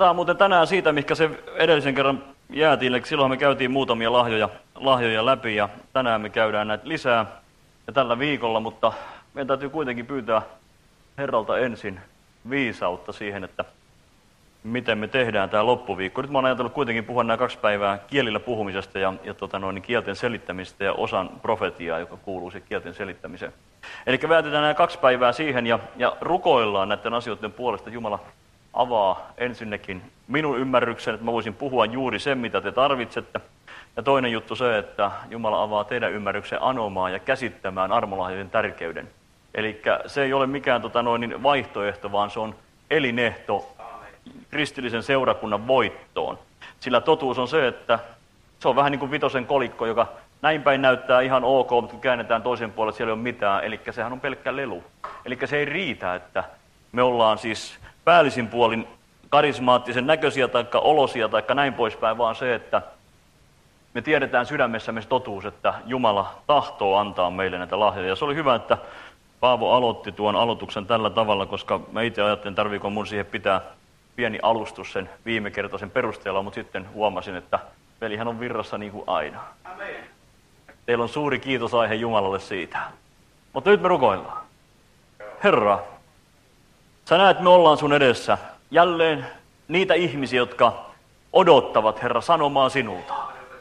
Jatketaan muuten tänään siitä, mikä se edellisen kerran jäätiin, eli silloin me käytiin muutamia lahjoja läpi ja tänään me käydään näitä lisää ja tällä viikolla, mutta meidän täytyy kuitenkin pyytää Herralta ensin viisautta siihen, että miten me tehdään tämä loppuviikko. Nyt mä oon ajatellut kuitenkin puhua nämä 2 päivää kielillä puhumisesta ja kielten selittämistä ja osan profetiaa, joka kuuluu siihen kielten selittämiseen. Eli väätetään nämä 2 päivää siihen ja rukoillaan näiden asioiden puolesta. Jumala avaa ensinnäkin minun ymmärryksen, että mä voisin puhua juuri sen, mitä te tarvitsette. Ja toinen juttu se, että Jumala avaa teidän ymmärryksen anomaan ja käsittämään armolahjojen tärkeyden. Eli se ei ole mikään vaihtoehto, vaan se on elinehto kristillisen seurakunnan voittoon. Sillä totuus on se, että se on vähän niin kuin vitosen kolikko, joka näin päin näyttää ihan ok, mutta kun käännetään toisen puolelle, siellä ei ole mitään. Eli sehän on pelkkä lelu. Eli se ei riitä, että me ollaan siis päällisin puolin karismaattisen näköisiä tai olosia tai näin poispäin, vaan se, että me tiedetään sydämessämme se totuus, että Jumala tahtoo antaa meille näitä lahjoja. Ja se oli hyvä, että Paavo aloitti tuon aloituksen tällä tavalla, koska mä itse ajattelin, tarviiko mun siihen pitää pieni alustus sen viimekertaisen perusteella, mutta sitten huomasin, että pelihän on virrassa niin kuin aina. Amen. Teillä on suuri kiitosaihe Jumalalle siitä. Mutta nyt me rukoillaan. Herra, sä näet, me ollaan sun edessä jälleen niitä ihmisiä, jotka odottavat, Herra, sanomaa sinulta.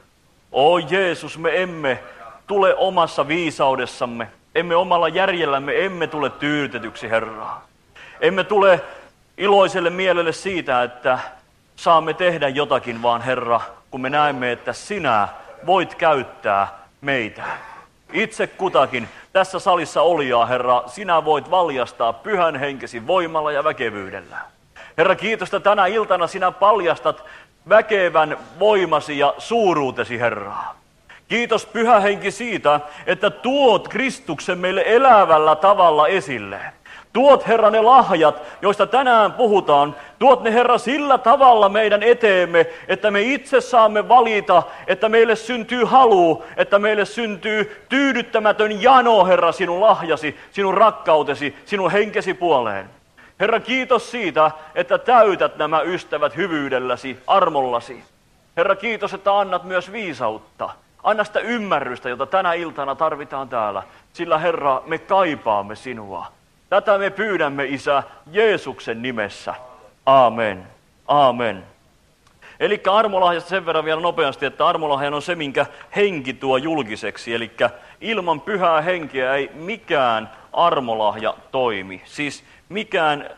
O Jeesus, me emme tule omassa viisaudessamme, emme omalla järjellämme, emme tule tyydytetyksi, Herra. Emme tule iloiselle mielelle siitä, että saamme tehdä jotakin, vaan Herra, kun me näemme, että sinä voit käyttää meitä. Itse kutakin tässä salissa olijaa, Herra, sinä voit valjastaa pyhän henkesi voimalla ja väkevyydellä. Herra, kiitos, että tänä iltana sinä paljastat väkevän voimasi ja suuruutesi, Herra. Kiitos, Pyhä Henki, siitä, että tuot Kristuksen meille elävällä tavalla esille. Tuot, Herra, ne lahjat, joista tänään puhutaan, tuot ne, Herra, sillä tavalla meidän eteemme, että me itse saamme valita, että meille syntyy halu, että meille syntyy tyydyttämätön jano, Herra, sinun lahjasi, sinun rakkautesi, sinun henkesi puoleen. Herra, kiitos siitä, että täytät nämä ystävät hyvyydelläsi, armollasi. Herra, kiitos, että annat myös viisautta. Anna sitä ymmärrystä, jota tänä iltana tarvitaan täällä, sillä, Herra, me kaipaamme sinua. Tätä me pyydämme, Isä, Jeesuksen nimessä. Aamen. Aamen. Eli armolahjasta sen verran vielä nopeasti, että armolahjan on se, minkä henki tuo julkiseksi. Eli ilman pyhää henkeä ei mikään armolahja toimi. Siis mikään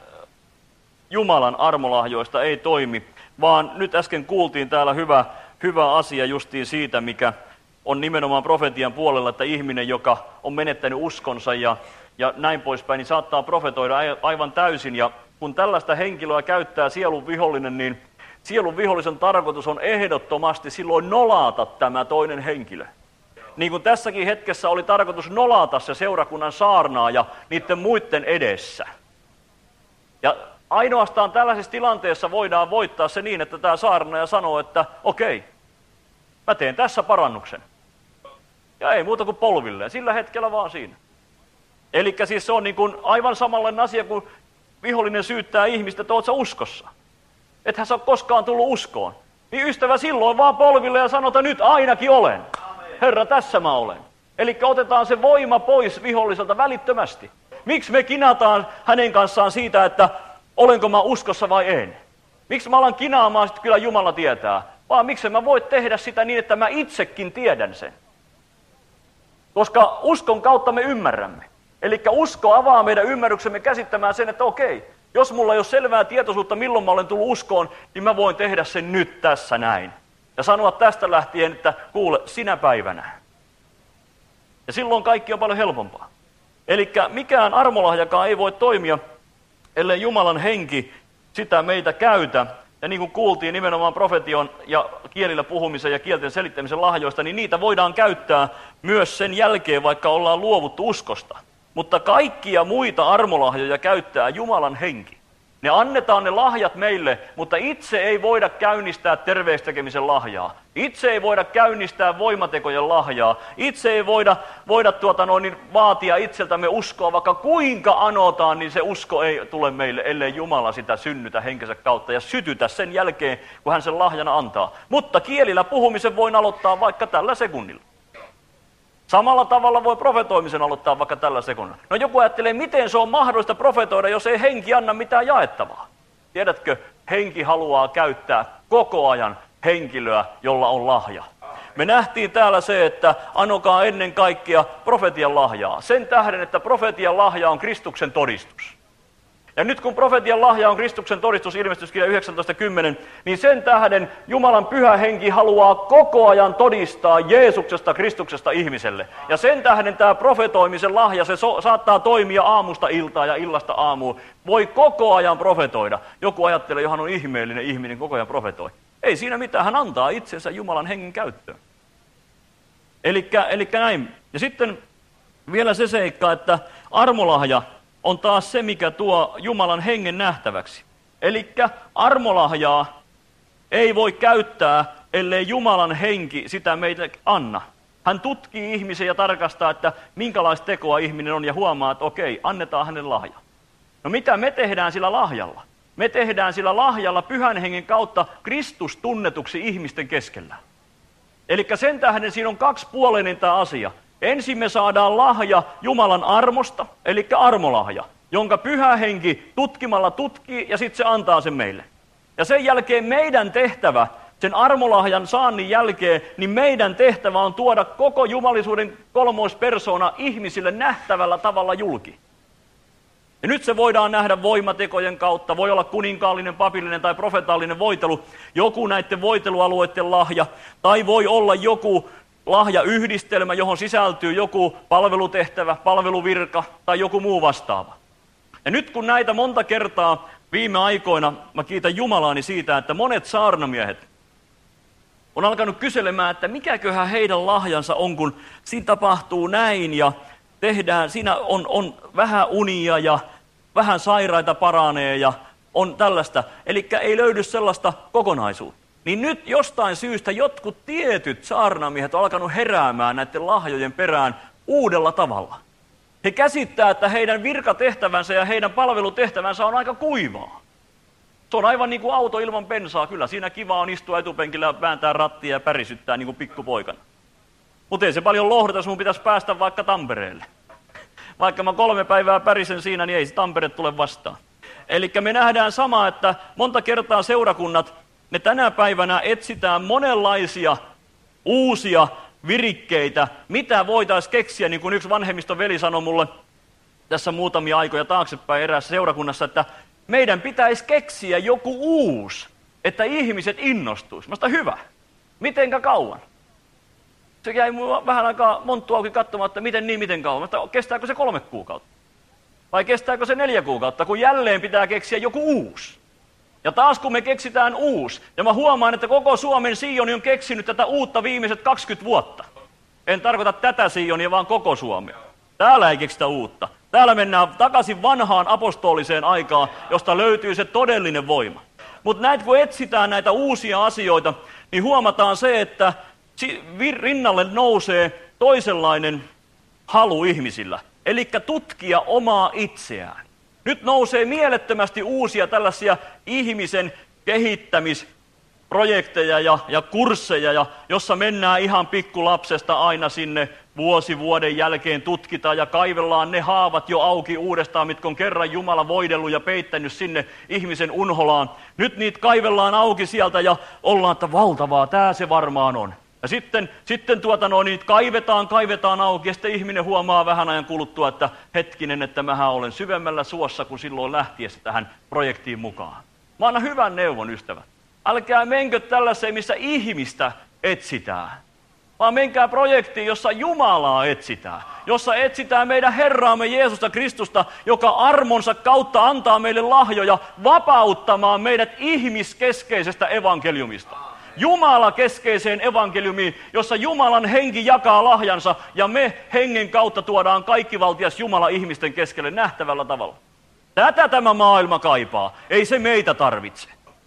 Jumalan armolahjoista ei toimi, vaan nyt äsken kuultiin täällä hyvä asia justiin siitä, mikä on nimenomaan profetian puolella, että ihminen, joka on menettänyt uskonsa ja näin poispäin, niin saattaa profetoida aivan täysin. Ja kun tällaista henkilöä käyttää sielun vihollinen, niin sielun vihollisen tarkoitus on ehdottomasti silloin nolata tämä toinen henkilö. Niin kuin tässäkin hetkessä oli tarkoitus nolata se seurakunnan saarnaaja niiden muiden edessä. Ja ainoastaan tällaisessa tilanteessa voidaan voittaa se niin, että tämä saarnaaja sanoo, että okei, mä teen tässä parannuksen. Ja ei muuta kuin polvilleen, sillä hetkellä vaan siinä. Eli siis se on niin kuin aivan samanlainen asia, kun vihollinen syyttää ihmistä, että oot sä uskossa. Ethän sä ole koskaan tullut uskoon. Niin ystävä, silloin vaan polville ja sanota, nyt ainakin olen. Herra, tässä mä olen. Eli otetaan se voima pois viholliselta välittömästi. Miksi me kinataan hänen kanssaan siitä, että olenko mä uskossa vai en? Miksi mä alan kinaamaan, että kyllä Jumala tietää? Vaan miksi mä voi tehdä sitä niin, että mä itsekin tiedän sen? Koska uskon kautta me ymmärrämme. Eli usko avaa meidän ymmärryksemme käsittämään sen, että okei, jos mulla ei ole selvää tietoisuutta, milloin mä olen tullut uskoon, niin mä voin tehdä sen nyt tässä näin. Ja sanoa tästä lähtien, että kuule, sinä päivänä. Ja silloin kaikki on paljon helpompaa. Eli mikään armolahjakaan ei voi toimia, ellei Jumalan henki sitä meitä käytä. Ja niin kuin kuultiin nimenomaan profetion ja kielillä puhumisen ja kielten selittämisen lahjoista, niin niitä voidaan käyttää myös sen jälkeen, vaikka ollaan luovuttu uskosta. Mutta kaikkia muita armolahjoja käyttää Jumalan henki. Ne annetaan ne lahjat meille, mutta itse ei voida käynnistää terveystekemisen lahjaa. Itse ei voida käynnistää voimatekojen lahjaa. Itse ei voida vaatia itseltämme uskoa, vaikka kuinka anotaan, niin se usko ei tule meille, ellei Jumala sitä synnytä henkensä kautta ja sytytä sen jälkeen, kun hän sen lahjana antaa. Mutta kielillä puhumisen voin aloittaa vaikka tällä sekunnilla. Samalla tavalla voi profetoimisen aloittaa vaikka tällä sekunnilla. No joku ajattelee, miten se on mahdollista profetoida, jos ei henki anna mitään jaettavaa. Tiedätkö, henki haluaa käyttää koko ajan henkilöä, jolla on lahja. Me nähtiin täällä se, että anokaa ennen kaikkea profetian lahjaa. Sen tähden, että profetian lahja on Kristuksen todistus. Ja nyt kun profetian lahja on Kristuksen todistus, ilmestyskirja 19.10, niin sen tähden Jumalan pyhä henki haluaa koko ajan todistaa Jeesuksesta, Kristuksesta ihmiselle. Ja sen tähden tämä profetoimisen lahja, se saattaa toimia aamusta iltaan ja illasta aamuun. Voi koko ajan profetoida. Joku ajattelee, johon on ihmeellinen ihminen, koko ajan profetoi. Ei siinä mitään, hän antaa itsensä Jumalan hengen käyttöön. Elikkä näin. Ja sitten vielä se seikka, että armolahja on taas se, mikä tuo Jumalan hengen nähtäväksi. Elikkä armolahjaa ei voi käyttää, ellei Jumalan henki sitä meitä anna. Hän tutkii ihmisen ja tarkastaa, että minkälaista tekoa ihminen on ja huomaa, että okei, annetaan hänelle lahja. No mitä me tehdään sillä lahjalla? Me tehdään sillä lahjalla pyhän hengen kautta Kristus tunnetuksi ihmisten keskellä. Elikkä sen tähden siinä on kaksipuoleinen tämä asia. Ensin me saadaan lahja Jumalan armosta, eli armolahja, jonka pyhä henki tutkimalla tutkii ja sitten se antaa sen meille. Ja sen jälkeen meidän tehtävä, sen armolahjan saannin jälkeen, niin meidän tehtävä on tuoda koko jumalisuuden kolmoispersona ihmisille nähtävällä tavalla julki. Ja nyt se voidaan nähdä voimatekojen kautta, voi olla kuninkaallinen, papillinen tai profetaalinen voitelu, joku näiden voitelualueiden lahja, tai voi olla joku lahjayhdistelmä, johon sisältyy joku palvelutehtävä, palveluvirka tai joku muu vastaava. Ja nyt kun näitä monta kertaa viime aikoina, mä kiitän Jumalaani siitä, että monet saarnamiehet on alkanut kyselemään, että mikäköhän heidän lahjansa on, kun siinä tapahtuu näin ja tehdään, siinä on vähän unia ja vähän sairaita paranee ja on tällaista. Eli ei löydy sellaista kokonaisuutta. Niin nyt jostain syystä jotkut tietyt saarnamiehet on alkanut heräämään näiden lahjojen perään uudella tavalla. He käsittää, että heidän virkatehtävänsä ja heidän palvelutehtävänsä on aika kuivaa. Se on aivan niin kuin auto ilman bensaa. Kyllä siinä kiva on istua etupenkillä ja vääntää rattia ja pärisyttää niin kuin pikkupoikana. Mutta ei se paljon lohdata, jos mun pitäisi päästä vaikka Tampereelle. Vaikka mä 3 päivää pärisen siinä, niin ei se Tampere tule vastaan. Eli me nähdään sama, että monta kertaa seurakunnat, ne tänä päivänä etsitään monenlaisia uusia virikkeitä, mitä voitaisiin keksiä, niin kuin yksi vanhemmiston veli sanoi mulle tässä muutamia aikoja taaksepäin eräässä seurakunnassa, että meidän pitäisi keksiä joku uusi, että ihmiset innostuisi. Mä sanoin, hyvä. Mitenkä kauan? Se jäi mulla vähän aikaa monttu auki katsomaan, että miten kauan. Mä sanoin, kestääkö se 3 kuukautta? Vai kestääkö se 4 kuukautta, kun jälleen pitää keksiä joku uusi? Ja taas kun me keksitään uusi, ja mä huomaan, että koko Suomen Sioni on keksinyt tätä uutta viimeiset 20 vuotta. En tarkoita tätä Sionia, vaan koko Suomea. Täällä ei keksitä uutta. Täällä mennään takaisin vanhaan apostoliseen aikaan, josta löytyy se todellinen voima. Mutta näitä kun etsitään näitä uusia asioita, niin huomataan se, että rinnalle nousee toisenlainen halu ihmisillä. Eli tutkia omaa itseään. Nyt nousee mielettömästi uusia tällaisia ihmisen kehittämisprojekteja ja kursseja, jossa mennään ihan pikkulapsesta aina sinne vuoden jälkeen tutkitaan ja kaivellaan ne haavat jo auki uudestaan, mitkä on kerran Jumala voidellut ja peittänyt sinne ihmisen unholaan. Nyt niitä kaivellaan auki sieltä ja ollaan, että valtavaa, tää se varmaan on. Ja sitten niitä kaivetaan auki ja sitten ihminen huomaa vähän ajan kuluttua, että hetkinen, että mähän olen syvemmällä suossa kuin silloin lähtiessä tähän projektiin mukaan. Mä annan hyvän neuvon, ystävät. Älkää menkö tällaiseen, missä ihmistä etsitään, vaan menkää projektiin, jossa Jumalaa etsitään. Jossa etsitään meidän Herraamme Jeesusta Kristusta, joka armonsa kautta antaa meille lahjoja vapauttamaan meidät ihmiskeskeisestä evankeliumista. Jumala-keskeiseen evankeliumiin, jossa Jumalan henki jakaa lahjansa ja me hengen kautta tuodaan kaikkivaltias Jumala ihmisten keskelle nähtävällä tavalla. Tätä tämä maailma kaipaa. Ei se meitä tarvitse.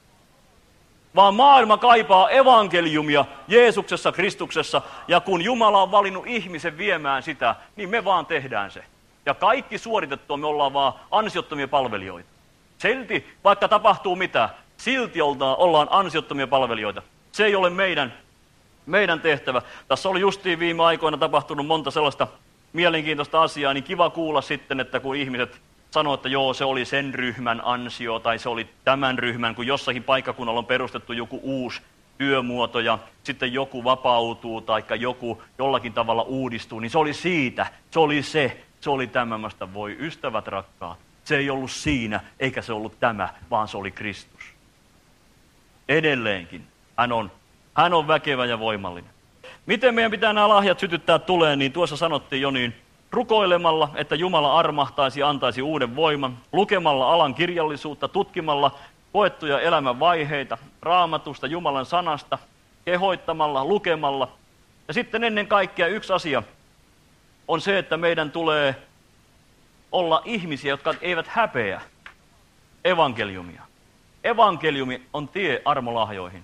Vaan maailma kaipaa evankeliumia Jeesuksessa, Kristuksessa. Ja kun Jumala on valinnut ihmisen viemään sitä, niin me vaan tehdään se. Ja kaikki suoritettua me ollaan vaan ansiottomia palvelijoita. Silti, vaikka tapahtuu mitä, silti ollaan ansiottomia palvelijoita. Se ei ole meidän tehtävä. Tässä oli justiin viime aikoina tapahtunut monta sellaista mielenkiintoista asiaa, niin kiva kuulla sitten, että kun ihmiset sanoo, että joo, se oli sen ryhmän ansio, tai se oli tämän ryhmän, kun jossakin paikkakunnalla on perustettu joku uusi työmuoto, ja sitten joku vapautuu, tai joku jollakin tavalla uudistuu, niin se oli siitä, se oli tämmöistä, voi ystävät rakkaat. Se ei ollut siinä, eikä se ollut tämä, vaan se oli Kristus. Edelleenkin hän on väkevä ja voimallinen. Miten meidän pitää nämä lahjat sytyttää tuleen, niin tuossa sanottiin jo niin, rukoilemalla, että Jumala armahtaisi ja antaisi uuden voiman, lukemalla alan kirjallisuutta, tutkimalla koettuja elämän vaiheita, Raamatusta, Jumalan sanasta, kehoittamalla, lukemalla. Ja sitten ennen kaikkea yksi asia on se, että meidän tulee olla ihmisiä, jotka eivät häpeä evankeliumia. Evankeliumi on tie armolahjoihin.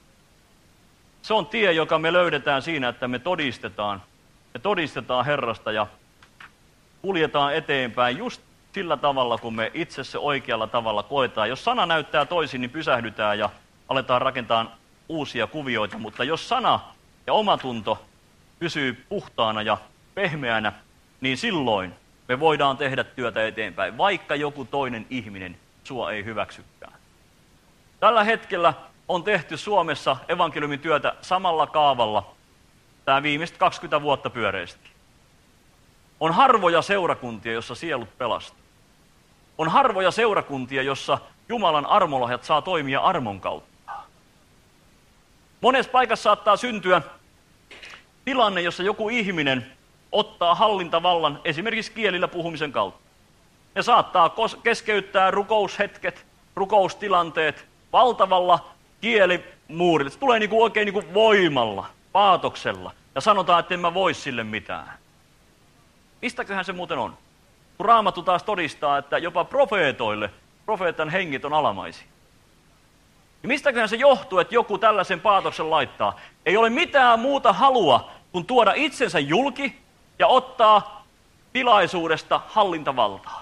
Se on tie, joka me löydetään siinä, että me todistetaan Herrasta ja kuljetaan eteenpäin just sillä tavalla, kun me itse se oikealla tavalla koetaan. Jos sana näyttää toisin, niin pysähdytään ja aletaan rakentaa uusia kuvioita, mutta jos sana ja omatunto pysyy puhtaana ja pehmeänä, niin silloin me voidaan tehdä työtä eteenpäin, vaikka joku toinen ihminen sua ei hyväksykään. Tällä hetkellä on tehty Suomessa evankeliumin työtä samalla kaavalla tämä viimeiset 20 vuotta pyöreästi. On harvoja seurakuntia, jossa sielut pelastuu. On harvoja seurakuntia, jossa Jumalan armolahjat saa toimia armon kautta. Monessa paikassa saattaa syntyä tilanne, jossa joku ihminen ottaa hallintavallan esimerkiksi kielillä puhumisen kautta. Ne saattaa keskeyttää rukoushetket, rukoustilanteet valtavalla kielimuurilla. Se tulee oikein voimalla, paatoksella ja sanotaan, että en mä voi sille mitään. Mistäköhän se muuten on? Kun Raamattu taas todistaa, että jopa profeetan hengit on alamaisia. Ja mistäköhän se johtuu, että joku tällaisen paatoksen laittaa? Ei ole mitään muuta halua kuin tuoda itsensä julki ja ottaa tilaisuudesta hallintavaltaa.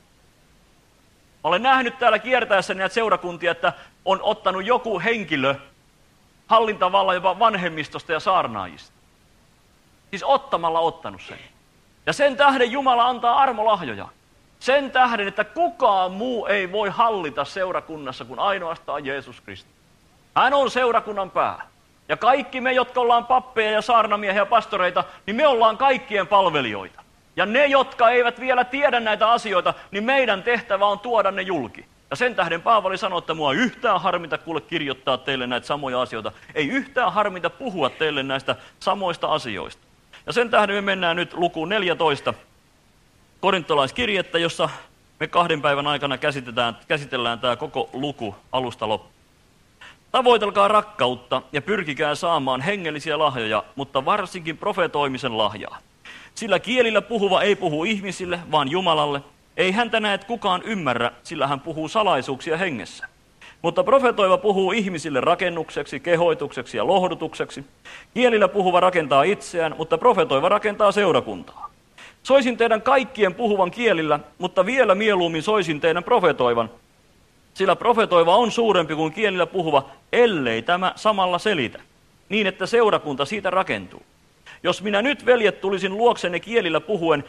Mä olen nähnyt täällä kiertäessä näitä seurakuntia, että on ottanut joku henkilö hallintavallan jopa vanhemmistosta ja saarnaajista. Siis ottanut sen. Ja sen tähden Jumala antaa armolahjoja. Sen tähden, että kukaan muu ei voi hallita seurakunnassa kuin ainoastaan Jeesus Kristus. Hän on seurakunnan pää. Ja kaikki me, jotka ollaan pappeja ja saarnamiehiä ja pastoreita, niin me ollaan kaikkien palvelijoita. Ja ne, jotka eivät vielä tiedä näitä asioita, niin meidän tehtävä on tuoda ne julki. Ja sen tähden Paavali sanoi, että mua yhtään harmita kuule kirjoittaa teille näitä samoja asioita. Ei yhtään harmita puhua teille näistä samoista asioista. Ja sen tähden me mennään nyt lukuun 14 korintolaiskirjettä, jossa me 2 päivän aikana käsitellään tämä koko luku alusta loppuun. Tavoitelkaa rakkautta ja pyrkikää saamaan hengellisiä lahjoja, mutta varsinkin profetoimisen lahjaa. Sillä kielillä puhuva ei puhu ihmisille, vaan Jumalalle. Ei häntä näet kukaan ymmärrä, sillä hän puhuu salaisuuksia hengessä. Mutta profetoiva puhuu ihmisille rakennukseksi, kehoitukseksi ja lohdutukseksi. Kielillä puhuva rakentaa itseään, mutta profetoiva rakentaa seurakuntaa. Soisin teidän kaikkien puhuvan kielillä, mutta vielä mieluummin soisin teidän profetoivan. Sillä profetoiva on suurempi kuin kielillä puhuva, ellei tämä samalla selitä, niin että seurakunta siitä rakentuu. Jos minä nyt, veljet, tulisin luoksenne kielillä puhuen,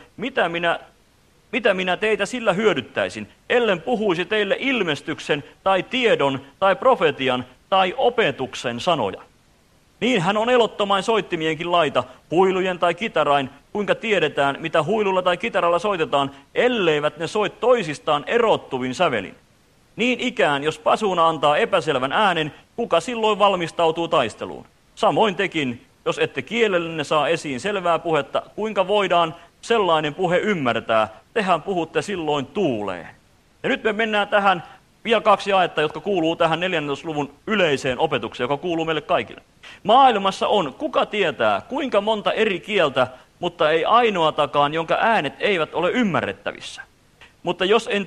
mitä minä teitä sillä hyödyttäisin, ellen puhuisi teille ilmestyksen tai tiedon tai profetian tai opetuksen sanoja. Niin hän on elottomain soittimienkin laita, huilujen tai kitarain, kuinka tiedetään, mitä huilulla tai kitaralla soitetaan, elleivät ne soit toisistaan erottuvin sävelin. Niin ikään, jos pasuuna antaa epäselvän äänen, kuka silloin valmistautuu taisteluun? Samoin tekin, jos ette kielellenne saa esiin selvää puhetta, kuinka voidaan sellainen puhe ymmärtää, tehän puhutte silloin tuuleen. Ja nyt me mennään tähän vielä 2 jaetta, jotka kuuluu tähän 14. luvun yleiseen opetukseen, joka kuuluu meille kaikille. Maailmassa on, kuka tietää, kuinka monta eri kieltä, mutta ei ainoatakaan, jonka äänet eivät ole ymmärrettävissä. Mutta jos en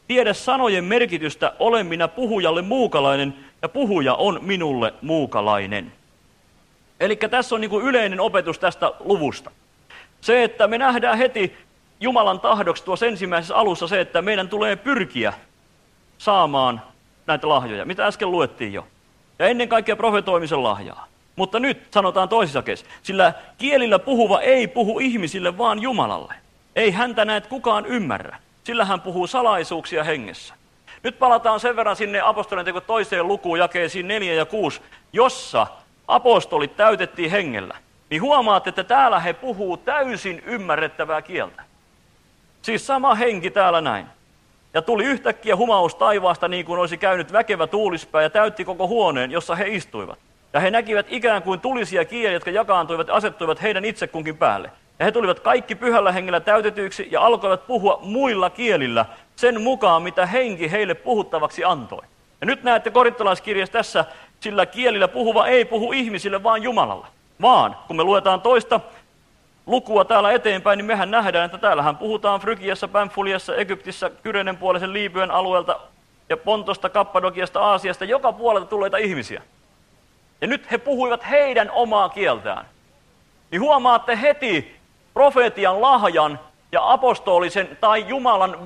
tiedä sanojen merkitystä, olen minä puhujalle muukalainen, ja puhuja on minulle muukalainen. Eli tässä on niin kuin yleinen opetus tästä luvusta. Se, että me nähdään heti Jumalan tahdoksi tuossa ensimmäisessä alussa se, että meidän tulee pyrkiä saamaan näitä lahjoja, mitä äsken luettiin jo. Ja ennen kaikkea profetoimisen lahjaa. Mutta nyt sanotaan toisessa kesä, sillä kielillä puhuva ei puhu ihmisille, vaan Jumalalle. Ei häntä näet kukaan ymmärrä, sillä hän puhuu salaisuuksia hengessä. Nyt palataan sen verran sinne apostolien teko toiseen lukuun, jakeisiin 4 ja 6, jossa apostolit täytettiin hengellä. Niin huomaatte, että täällä he puhuu täysin ymmärrettävää kieltä. Siis sama henki täällä näin. Ja tuli yhtäkkiä humaus taivaasta niin kuin olisi käynyt väkevä tuulispää ja täytti koko huoneen, jossa he istuivat. Ja he näkivät ikään kuin tulisia kieliä, jotka jakaantuivat ja asettuivat heidän itse kunkin päälle. Ja he tulivat kaikki pyhällä hengellä täytetyiksi ja alkoivat puhua muilla kielillä sen mukaan, mitä henki heille puhuttavaksi antoi. Ja nyt näette korintolaiskirjassa tässä, sillä kielillä puhuva ei puhu ihmisille, vaan Jumalalle. Vaan, kun me luetaan toista lukua täällä eteenpäin, niin mehän nähdään, että täällähän puhutaan Frygiassa, Pamfyliassa, Egyptissä, Kyrenen puolisen Liibyen alueelta ja Pontosta, Kappadokiasta, Aasiasta, joka puolelta tulleita ihmisiä. Ja nyt he puhuivat heidän omaa kieltään. Niin huomaatte heti profeetian lahjan ja apostolisen tai Jumalan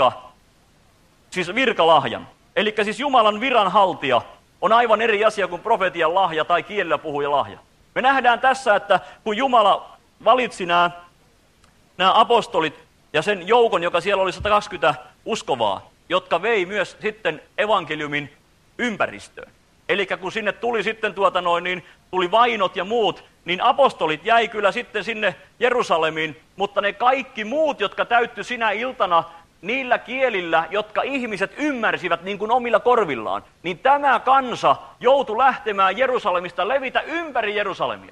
siis virkalahjan. Eli siis Jumalan viranhaltija on aivan eri asia kuin profeetian lahja tai kielellä puhuja lahja. Me nähdään tässä, että kun Jumala valitsi nämä apostolit ja sen joukon, joka siellä oli 120 uskovaa, jotka vei myös sitten evankeliumin ympäristöön. Eli kun sinne tuli sitten tuli vainot ja muut, niin apostolit jäi kyllä sitten sinne Jerusalemiin, mutta ne kaikki muut, jotka täyttyi sinä iltana niillä kielillä, jotka ihmiset ymmärsivät niin kuin omilla korvillaan, niin tämä kansa joutui lähtemään Jerusalemista levitä ympäri Jerusalemia.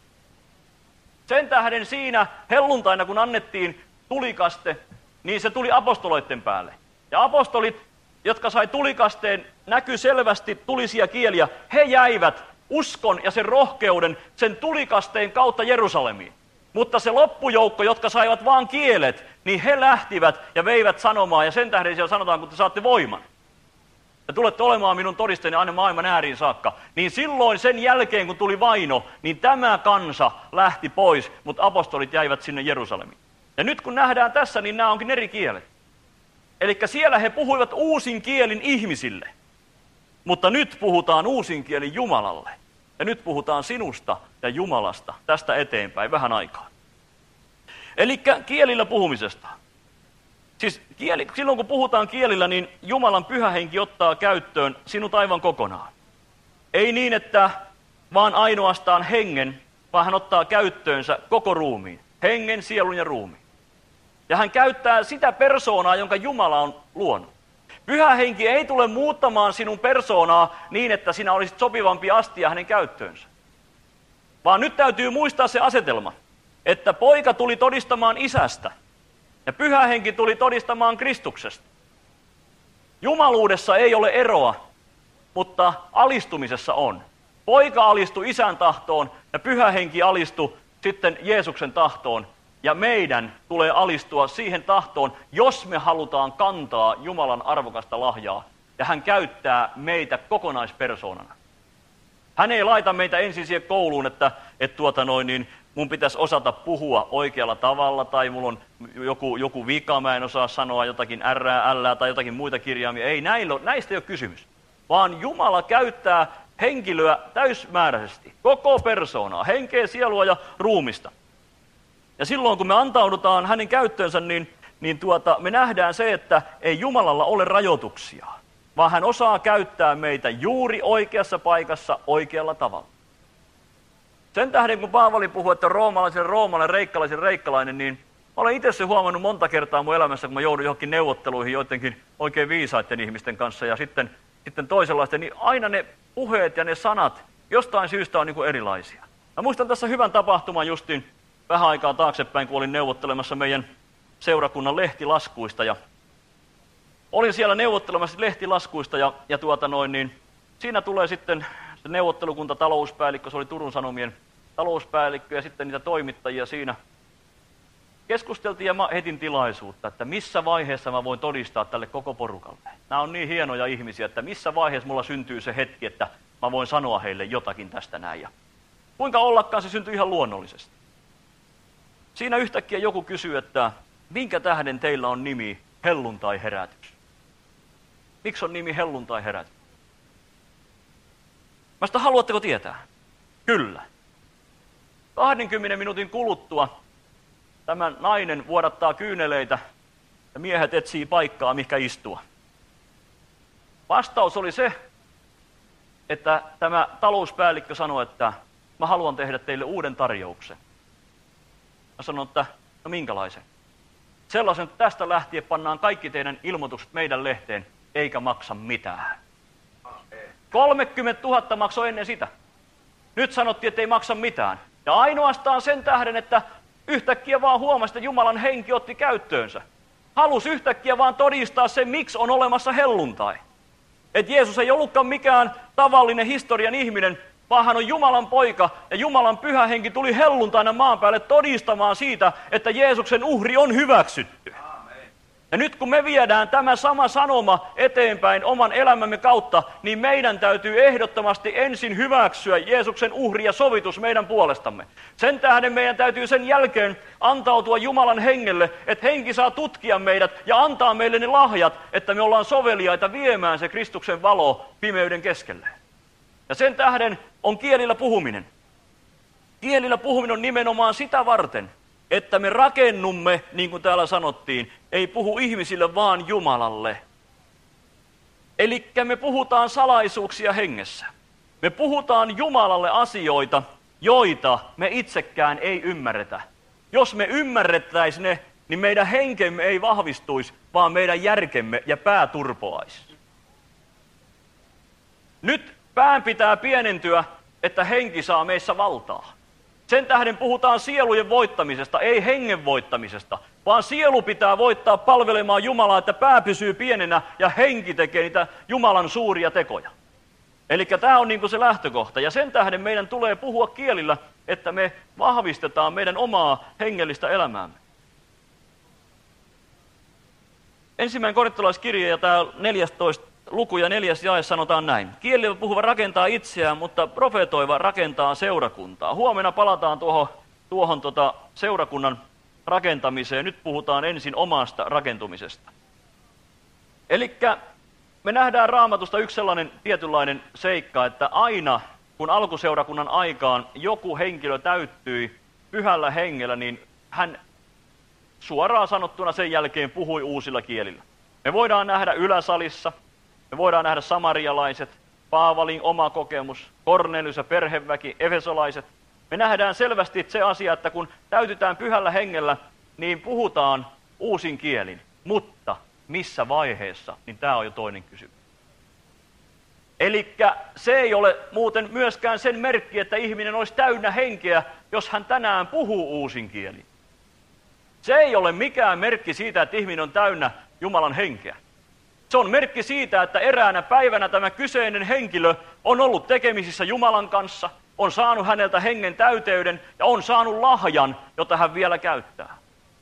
Sen tähden siinä helluntaina, kun annettiin tulikaste, niin se tuli apostoloiden päälle. Ja apostolit, jotka sai tulikasteen, näkyi selvästi tulisia kieliä, he jäivät uskon ja sen rohkeuden sen tulikasteen kautta Jerusalemiin. Mutta se loppujoukko, jotka saivat vaan kielet, niin he lähtivät ja veivät sanomaan, ja sen tähden siellä sanotaan, kun te saatte voiman. Ja tulette olemaan minun todisteeni aina maailman ääriin saakka. Niin silloin sen jälkeen, kun tuli vaino, niin tämä kansa lähti pois, mutta apostolit jäivät sinne Jerusalemiin. Ja nyt kun nähdään tässä, niin nämä onkin eri kielet. Eli siellä he puhuivat uusin kielin ihmisille. Mutta nyt puhutaan uusin kielin Jumalalle. Ja nyt puhutaan sinusta ja Jumalasta tästä eteenpäin vähän aikaa. Eli kielillä puhumisesta. Siis silloin kun puhutaan kielillä, niin Jumalan pyhä henki ottaa käyttöön sinut aivan kokonaan. Ei niin, että vaan ainoastaan hengen, vaan hän ottaa käyttöönsä koko ruumiin. Hengen, sielun ja ruumiin. Ja hän käyttää sitä persoonaa, jonka Jumala on luonut. Pyhä henki ei tule muuttamaan sinun persoonaa niin, että sinä olisit sopivampi astia hänen käyttöönsä. Vaan nyt täytyy muistaa se asetelma, että poika tuli todistamaan isästä ja pyhä henki tuli todistamaan Kristuksesta. Jumaluudessa ei ole eroa, mutta alistumisessa on. Poika alistui isän tahtoon ja pyhä henki alistui sitten Jeesuksen tahtoon. Ja meidän tulee alistua siihen tahtoon, jos me halutaan kantaa Jumalan arvokasta lahjaa. Ja hän käyttää meitä kokonaispersoonana. Hän ei laita meitä ensin siihen kouluun, että mun pitäisi osata puhua oikealla tavalla, tai mulla on joku vika, mä en osaa sanoa jotakin R, tai jotakin muita kirjaimia. Ei, näistä ei ole kysymys. Vaan Jumala käyttää henkilöä täysmääräisesti, koko persoonaa, henkeä, sielua ja ruumista. Ja silloin kun me antaudutaan hänen käyttöönsä, niin me nähdään se, että ei Jumalalla ole rajoituksia, vaan hän osaa käyttää meitä juuri oikeassa paikassa oikealla tavalla. Sen tähden kun Paavali puhuu, että roomalaisen roomalainen, reikkalaisen reikkalainen, niin olen itse se huomannut monta kertaa mun elämässä, kun mä joudun johonkin neuvotteluihin joidenkin oikein viisaiden ihmisten kanssa ja sitten toisenlaisten, niin aina ne puheet ja ne sanat jostain syystä on niin kuin erilaisia. Mä muistan tässä hyvän tapahtuman justiin vähän aikaa taaksepäin, kun olin neuvottelemassa meidän seurakunnan lehtilaskuista. Ja olin siellä neuvottelemassa lehtilaskuista ja siinä tulee sitten se neuvottelukunta, talouspäällikkö, se oli Turun Sanomien talouspäällikkö ja sitten niitä toimittajia siinä. keskusteltiin ja mä etin tilaisuutta, että missä vaiheessa mä voin todistaa tälle koko porukalle. Nämä on niin hienoja ihmisiä, että missä vaiheessa mulla syntyy se hetki, että mä voin sanoa heille jotakin tästä näin. Ja kuinka ollakaan se syntyi ihan luonnollisesti. Siinä yhtäkkiä joku kysyy, että minkä tähden teillä on nimi helluntai-herätys? Miksi on nimi helluntai-herätys? Mä sitä, haluatteko tietää? Kyllä. 20 minuutin kuluttua tämä nainen vuodattaa kyyneleitä ja miehet etsii paikkaa, mihinkä istua. Vastaus oli se, että tämä talouspäällikkö sanoi, että mä haluan tehdä teille uuden tarjouksen. Mä sanoin, että no minkälaisen? Sellaisen, että tästä lähtien pannaan kaikki teidän ilmoitukset meidän lehteen, eikä maksa mitään. 30 000 maksoi ennen sitä. Nyt sanottiin, että ei maksa mitään. Ja ainoastaan sen tähden, että yhtäkkiä vaan huomasi, että Jumalan henki otti käyttöönsä. Halusi yhtäkkiä vaan todistaa sen, miksi on olemassa helluntai. Että Jeesus ei ollutkaan mikään tavallinen historian ihminen, vaan hän on Jumalan poika ja Jumalan pyhä henki tuli helluntaina maan päälle todistamaan siitä, että Jeesuksen uhri on hyväksytty. Ja nyt kun me viedään tämä sama sanoma eteenpäin oman elämämme kautta, niin meidän täytyy ehdottomasti ensin hyväksyä Jeesuksen uhri ja sovitus meidän puolestamme. Sen tähden meidän täytyy sen jälkeen antautua Jumalan hengelle, että henki saa tutkia meidät ja antaa meille ne lahjat, että me ollaan soveliaita viemään se Kristuksen valo pimeyden keskelle. Ja sen tähden on kielillä puhuminen. Kielillä puhuminen on nimenomaan sitä varten, että me rakennumme, niin kuin täällä sanottiin, ei puhu ihmisille vaan Jumalalle. Elikkä me puhutaan salaisuuksia hengessä. Me puhutaan Jumalalle asioita, joita me itsekään ei ymmärretä. Jos me ymmärrettäisiin ne, niin meidän henkemme ei vahvistuisi, vaan meidän järkemme ja pää turpoaisi. Nyt pään pitää pienentyä, että henki saa meissä valtaa. Sen tähden puhutaan sielujen voittamisesta, ei hengen voittamisesta, vaan sielu pitää voittaa palvelemaan Jumalaa, että pää pysyy pienenä ja henki tekee niitä Jumalan suuria tekoja. Eli tämä on niin kuin se lähtökohta, ja sen tähden meidän tulee puhua kielillä, että me vahvistetaan meidän omaa hengellistä elämäämme. Ensimmäinen korintolaiskirje ja tämä 14. luku ja 4. jae sanotaan näin. Kielillä puhuva rakentaa itseään, mutta profetoiva rakentaa seurakuntaa. Huomenna palataan tuohon seurakunnan rakentamiseen. Nyt puhutaan ensin omasta rakentumisesta. Elikkä me nähdään Raamatusta yksi sellainen tietynlainen seikka, että aina kun alkuseurakunnan aikaan joku henkilö täyttyi pyhällä hengellä, niin hän suoraan sanottuna sen jälkeen puhui uusilla kielillä. Me voidaan nähdä yläsalissa, me voidaan nähdä samarialaiset, Paavalin oma kokemus, Kornelius ja perheväki, efesolaiset. Me nähdään selvästi se asia, että kun täytytään pyhällä hengellä, niin puhutaan uusin kielin. Mutta missä vaiheessa, niin tämä on jo toinen kysymys. Elikkä se ei ole muuten myöskään sen merkki, että ihminen olisi täynnä henkeä, jos hän tänään puhuu uusin kielin. Se ei ole mikään merkki siitä, että ihminen on täynnä Jumalan henkeä. Se on merkki siitä, että eräänä päivänä tämä kyseinen henkilö on ollut tekemisissä Jumalan kanssa, on saanut häneltä hengen täyteyden ja on saanut lahjan, jota hän vielä käyttää.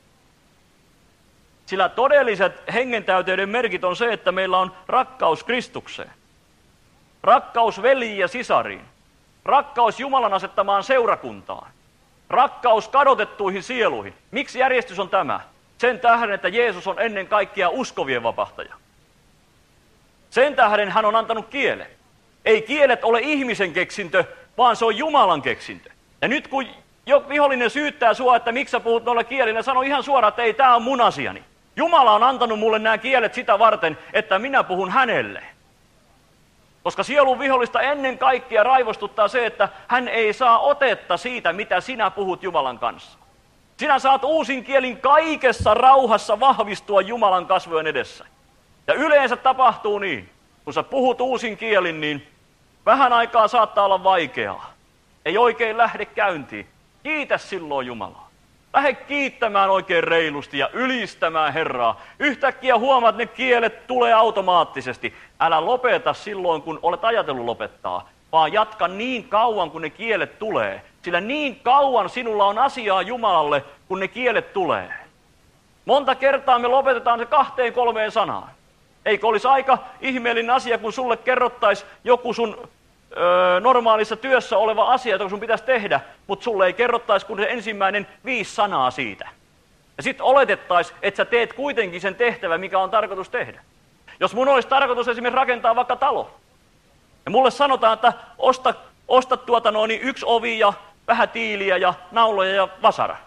Sillä todelliset hengen täyteyden merkit on se, että meillä on rakkaus Kristukseen, rakkaus veljiin ja sisariin, rakkaus Jumalan asettamaan seurakuntaan, rakkaus kadotettuihin sieluihin. Miksi järjestys on tämä? Sen tähden, että Jeesus on ennen kaikkea uskovien vapahtaja. Sen tähden hän on antanut kielen. Ei kielet ole ihmisen keksintö, vaan se on Jumalan keksintö. Ja nyt kun vihollinen syyttää sua, että miksi sä puhut noilla kielillä, sano ihan suoraan, että ei, tämä on mun asiani. Jumala on antanut mulle nämä kielet sitä varten, että minä puhun hänelle. Koska sielun vihollista ennen kaikkea raivostuttaa se, että hän ei saa otetta siitä, mitä sinä puhut Jumalan kanssa. Sinä saat uusin kielin kaikessa rauhassa vahvistua Jumalan kasvojen edessä. Ja yleensä tapahtuu niin, kun sä puhut uusin kielin, niin vähän aikaa saattaa olla vaikeaa. Ei oikein lähde käyntiin. Kiitä silloin Jumalaa. Lähde kiittämään oikein reilusti ja ylistämään Herraa. Yhtäkkiä huomaat, että ne kielet tulee automaattisesti. Älä lopeta silloin, kun olet ajatellut lopettaa, vaan jatka niin kauan, kun ne kielet tulee. Sillä niin kauan sinulla on asiaa Jumalalle, kun ne kielet tulee. Monta kertaa me lopetetaan se 2-3 sanaan. Eikö olisi aika ihmeellinen asia, kun sulle kerrottaisi joku sun normaalissa työssä oleva asia, jota sun pitäisi tehdä, mutta sulle ei kerrottaisi kuin se ensimmäinen 5 sanaa siitä. Ja sitten oletettaisiin, että sä teet kuitenkin sen tehtävän, mikä on tarkoitus tehdä. Jos mun olisi tarkoitus esimerkiksi rakentaa vaikka talo, ja mulle sanotaan, että osta 1 ovi ja vähän tiiliä ja nauloja ja vasara.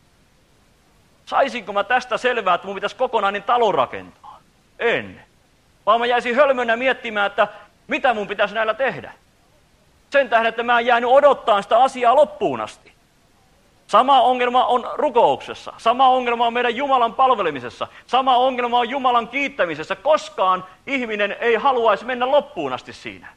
Saisinko mä tästä selvää, että mun pitäisi kokonainen talo rakentaa? En. Vaan mä jäisin hölmönä miettimään, että mitä mun pitäisi näillä tehdä. Sen tähden, että mä en jäänyt odottaa sitä asiaa loppuun asti. Sama ongelma on rukouksessa. Sama ongelma on meidän Jumalan palvelemisessa. Sama ongelma on Jumalan kiittämisessä. Koskaan ihminen ei haluaisi mennä loppuun asti siinä.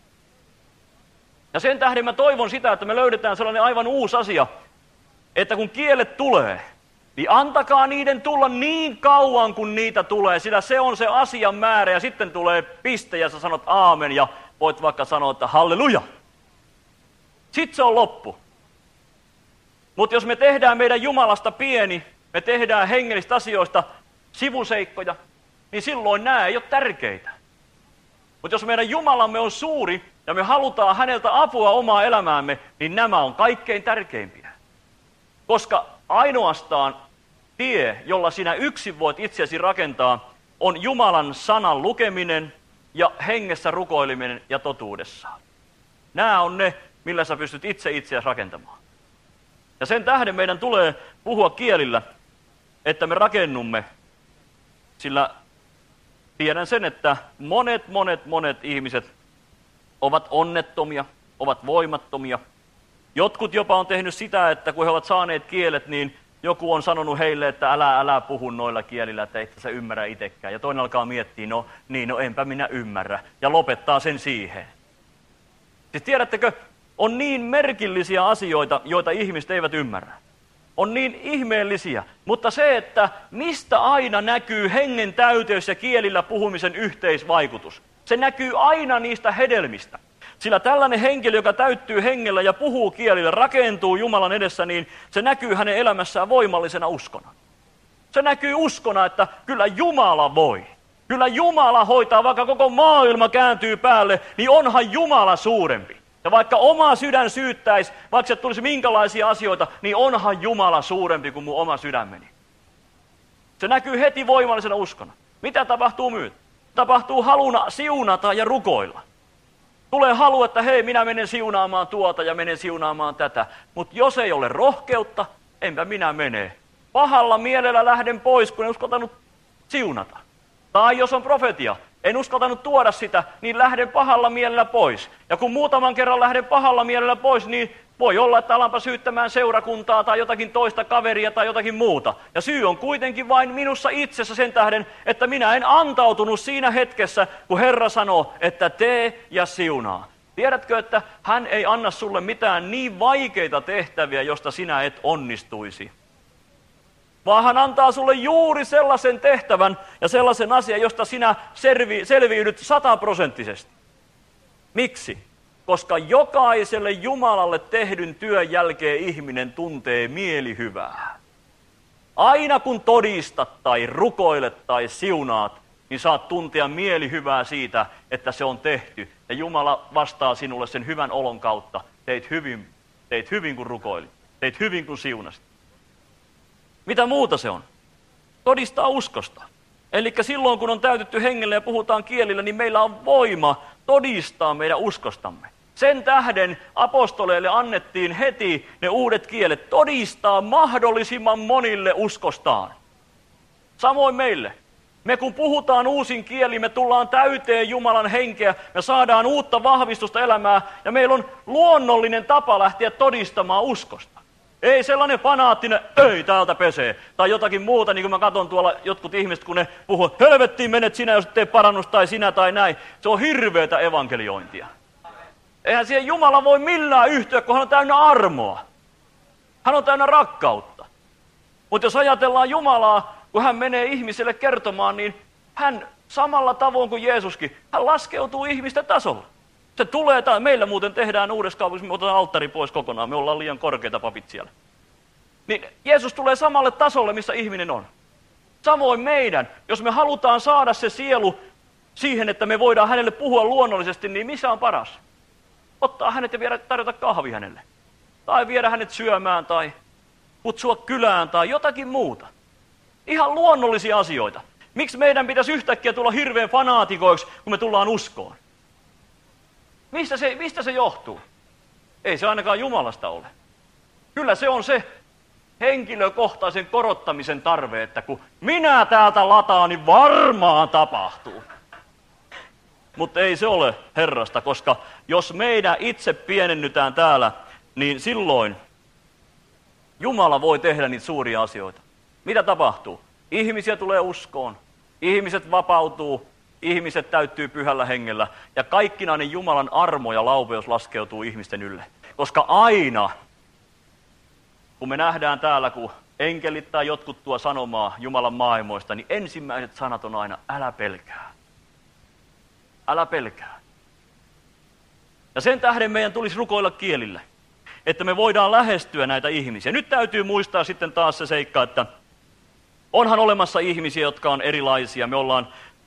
Ja sen tähden mä toivon sitä, että me löydetään sellainen aivan uusi asia, että kun kielet tulee, niin antakaa niiden tulla niin kauan, kun niitä tulee, sillä se on se asian määrä, ja sitten tulee piste, ja sä sanot aamen, ja voit vaikka sanoa, että halleluja. Sitten se on loppu. Mutta jos me tehdään meidän Jumalasta pieni, me tehdään hengellistä asioista sivuseikkoja, niin silloin nämä ei ole tärkeitä. Mutta jos meidän Jumalamme on suuri, ja me halutaan häneltä apua omaa elämäämme, niin nämä on kaikkein tärkeimpiä. Koska ainoastaan tie, jolla sinä yksin voit itseäsi rakentaa, on Jumalan sanan lukeminen ja hengessä rukoileminen ja totuudessaan. Nämä on ne, millä sä pystyt itseäsi rakentamaan. Ja sen tähden meidän tulee puhua kielillä, että me rakennumme, sillä tiedän sen, että monet ihmiset ovat onnettomia, ovat voimattomia. Jotkut jopa on tehnyt sitä, että kun he ovat saaneet kielet, niin joku on sanonut heille, että älä puhu noilla kielillä, että et sä ymmärrä itsekään. Ja toinen alkaa miettiä, no enpä minä ymmärrä. Ja lopettaa sen siihen. Siis tiedättekö, on niin merkillisiä asioita, joita ihmiset eivät ymmärrä. On niin ihmeellisiä, mutta se, että mistä aina näkyy hengen täyteys ja kielillä puhumisen yhteisvaikutus. Se näkyy aina niistä hedelmistä. Sillä tällainen henkilö, joka täyttyy hengellä ja puhuu kielillä, rakentuu Jumalan edessä, niin se näkyy hänen elämässään voimallisena uskona. Se näkyy uskona, että kyllä Jumala voi. Kyllä Jumala hoitaa, vaikka koko maailma kääntyy päälle, niin onhan Jumala suurempi. Ja vaikka oma sydän syyttäisi, vaikka se tulisi minkälaisia asioita, niin onhan Jumala suurempi kuin mun oma sydämeni. Se näkyy heti voimallisena uskona. Mitä tapahtuu myötä? Tapahtuu haluna siunata ja rukoilla. Tulee halu, että hei, minä menen siunaamaan tuota ja menen siunaamaan tätä. Mutta jos ei ole rohkeutta, enpä minä mene. Pahalla mielellä lähden pois, kun en uskaltanut siunata. Tai jos on profetia, en uskaltanut tuoda sitä, niin lähden pahalla mielellä pois. Ja kun muutaman kerran lähden pahalla mielellä pois, niin voi olla, että alanpa syyttämään seurakuntaa tai jotakin toista kaveria tai jotakin muuta. Ja syy on kuitenkin vain minussa itsessä sen tähden, että minä en antautunut siinä hetkessä, kun Herra sanoo, että tee ja siunaa. Tiedätkö, että hän ei anna sulle mitään niin vaikeita tehtäviä, josta sinä et onnistuisi. Vaan hän antaa sulle juuri sellaisen tehtävän ja sellaisen asian, josta sinä selviydyt 100%. Miksi? Koska jokaiselle Jumalalle tehdyn työn jälkeen ihminen tuntee mielihyvää. Aina kun todistat tai rukoilet tai siunaat, niin saat tuntea mielihyvää siitä, että se on tehty. Ja Jumala vastaa sinulle sen hyvän olon kautta. Teit hyvin kun rukoilit. Teit hyvin kun siunasit. Mitä muuta se on? Todistaa uskosta. Eli silloin kun on täytetty hengellä ja puhutaan kielillä, niin meillä on voima todistaa meidän uskostamme. Sen tähden apostoleille annettiin heti ne uudet kielet todistaa mahdollisimman monille uskostaan. Samoin meille. Me kun puhutaan uusin kieli, me tullaan täyteen Jumalan henkeä, me saadaan uutta vahvistusta elämää ja meillä on luonnollinen tapa lähteä todistamaan uskosta. Ei sellainen fanaattinen, ei täältä pesee, tai jotakin muuta, niin kuin mä katson tuolla jotkut ihmiset, kun ne puhuu, helvettiin menet sinä, jos et tee parannusta, tai sinä tai näin. Se on hirveätä evankeliointia. Eihän siihen Jumala voi millään yhtyä, kun hän on täynnä armoa. Hän on täynnä rakkautta. Mutta jos ajatellaan Jumalaa, kun hän menee ihmiselle kertomaan, niin hän samalla tavoin kuin Jeesuskin, hän laskeutuu ihmisten tasolla. Se tulee, meillä muuten tehdään Uudessakaupungissa, me otetaan alttari pois kokonaan, me ollaan liian korkeita papit siellä. Niin Jeesus tulee samalle tasolle, missä ihminen on. Samoin meidän, jos me halutaan saada se sielu siihen, että me voidaan hänelle puhua luonnollisesti, niin missä on paras? Ottaa hänet ja viedä tarjota kahvi hänelle. Tai viedä hänet syömään tai kutsua kylään tai jotakin muuta. Ihan luonnollisia asioita. Miksi meidän pitäisi yhtäkkiä tulla hirveän fanaatikoiksi, kun me tullaan uskoon? Mistä se johtuu? Ei se ainakaan Jumalasta ole. Kyllä se on se henkilökohtaisen korottamisen tarve, että kun minä täältä lataan, niin varmaan tapahtuu. Mutta ei se ole Herrasta, koska jos meidän itse pienennytään täällä, niin silloin Jumala voi tehdä niitä suuria asioita. Mitä tapahtuu? Ihmisiä tulee uskoon, ihmiset vapautuu, ihmiset täyttyy pyhällä hengellä ja kaikkinainen Jumalan armo ja laupeus laskeutuu ihmisten ylle. Koska aina, kun me nähdään täällä, kun enkelit tai jotkut tuo sanomaa Jumalan maailmoista, niin ensimmäiset sanat on aina, älä pelkää. Älä pelkää. Ja sen tähden meidän tulisi rukoilla kielillä, että me voidaan lähestyä näitä ihmisiä. Nyt täytyy muistaa sitten taas se seikka, että onhan olemassa ihmisiä, jotka on erilaisia. Me ollaan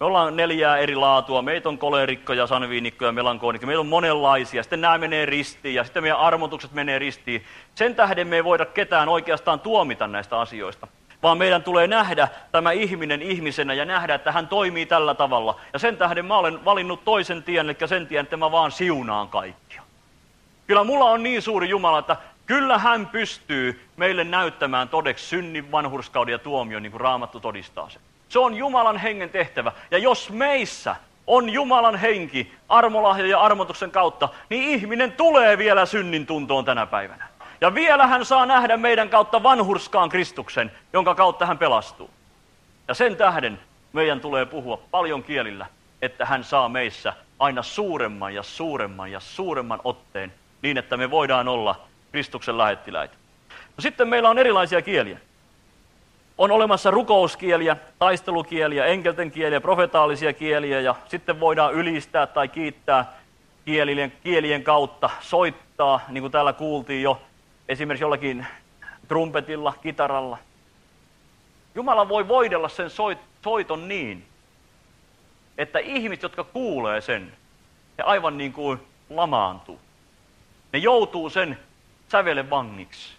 4 eri laatua. Meitä on kolerikkoja, sanviinikkoja, melankoonikkoja. Meitä on monenlaisia. Sitten nämä menee ristiin ja sitten meidän armotukset menee ristiin. Sen tähden me ei voida ketään oikeastaan tuomita näistä asioista. Vaan meidän tulee nähdä tämä ihminen ihmisenä ja nähdä, että hän toimii tällä tavalla. Ja sen tähden mä olen valinnut toisen tien, eli sen tien, että mä vaan siunaan kaikkia. Kyllä mulla on niin suuri Jumala, että kyllä hän pystyy meille näyttämään todeksi synnin, vanhurskauden ja tuomion, niin kuin Raamattu todistaa sen. Se on Jumalan hengen tehtävä. Ja jos meissä on Jumalan henki armolahja ja armotuksen kautta, niin ihminen tulee vielä synnin tuntoon tänä päivänä. Ja vielä hän saa nähdä meidän kautta vanhurskaan Kristuksen, jonka kautta hän pelastuu. Ja sen tähden meidän tulee puhua paljon kielillä, että hän saa meissä aina suuremman ja suuremman ja suuremman otteen, niin että me voidaan olla Kristuksen lähettiläitä. No sitten meillä on erilaisia kieliä. On olemassa rukouskieliä, taistelukieliä, enkelten kieliä, profetaalisia kieliä ja sitten voidaan ylistää tai kiittää kielien kautta, soittaa, niin kuin täällä kuultiin jo, esimerkiksi jollakin trumpetilla, kitaralla. Jumala voi voidella sen soiton niin, että ihmiset, jotka kuulee sen, he aivan niin kuin lamaantuu. Ne joutuu sen sävelen vangiksi.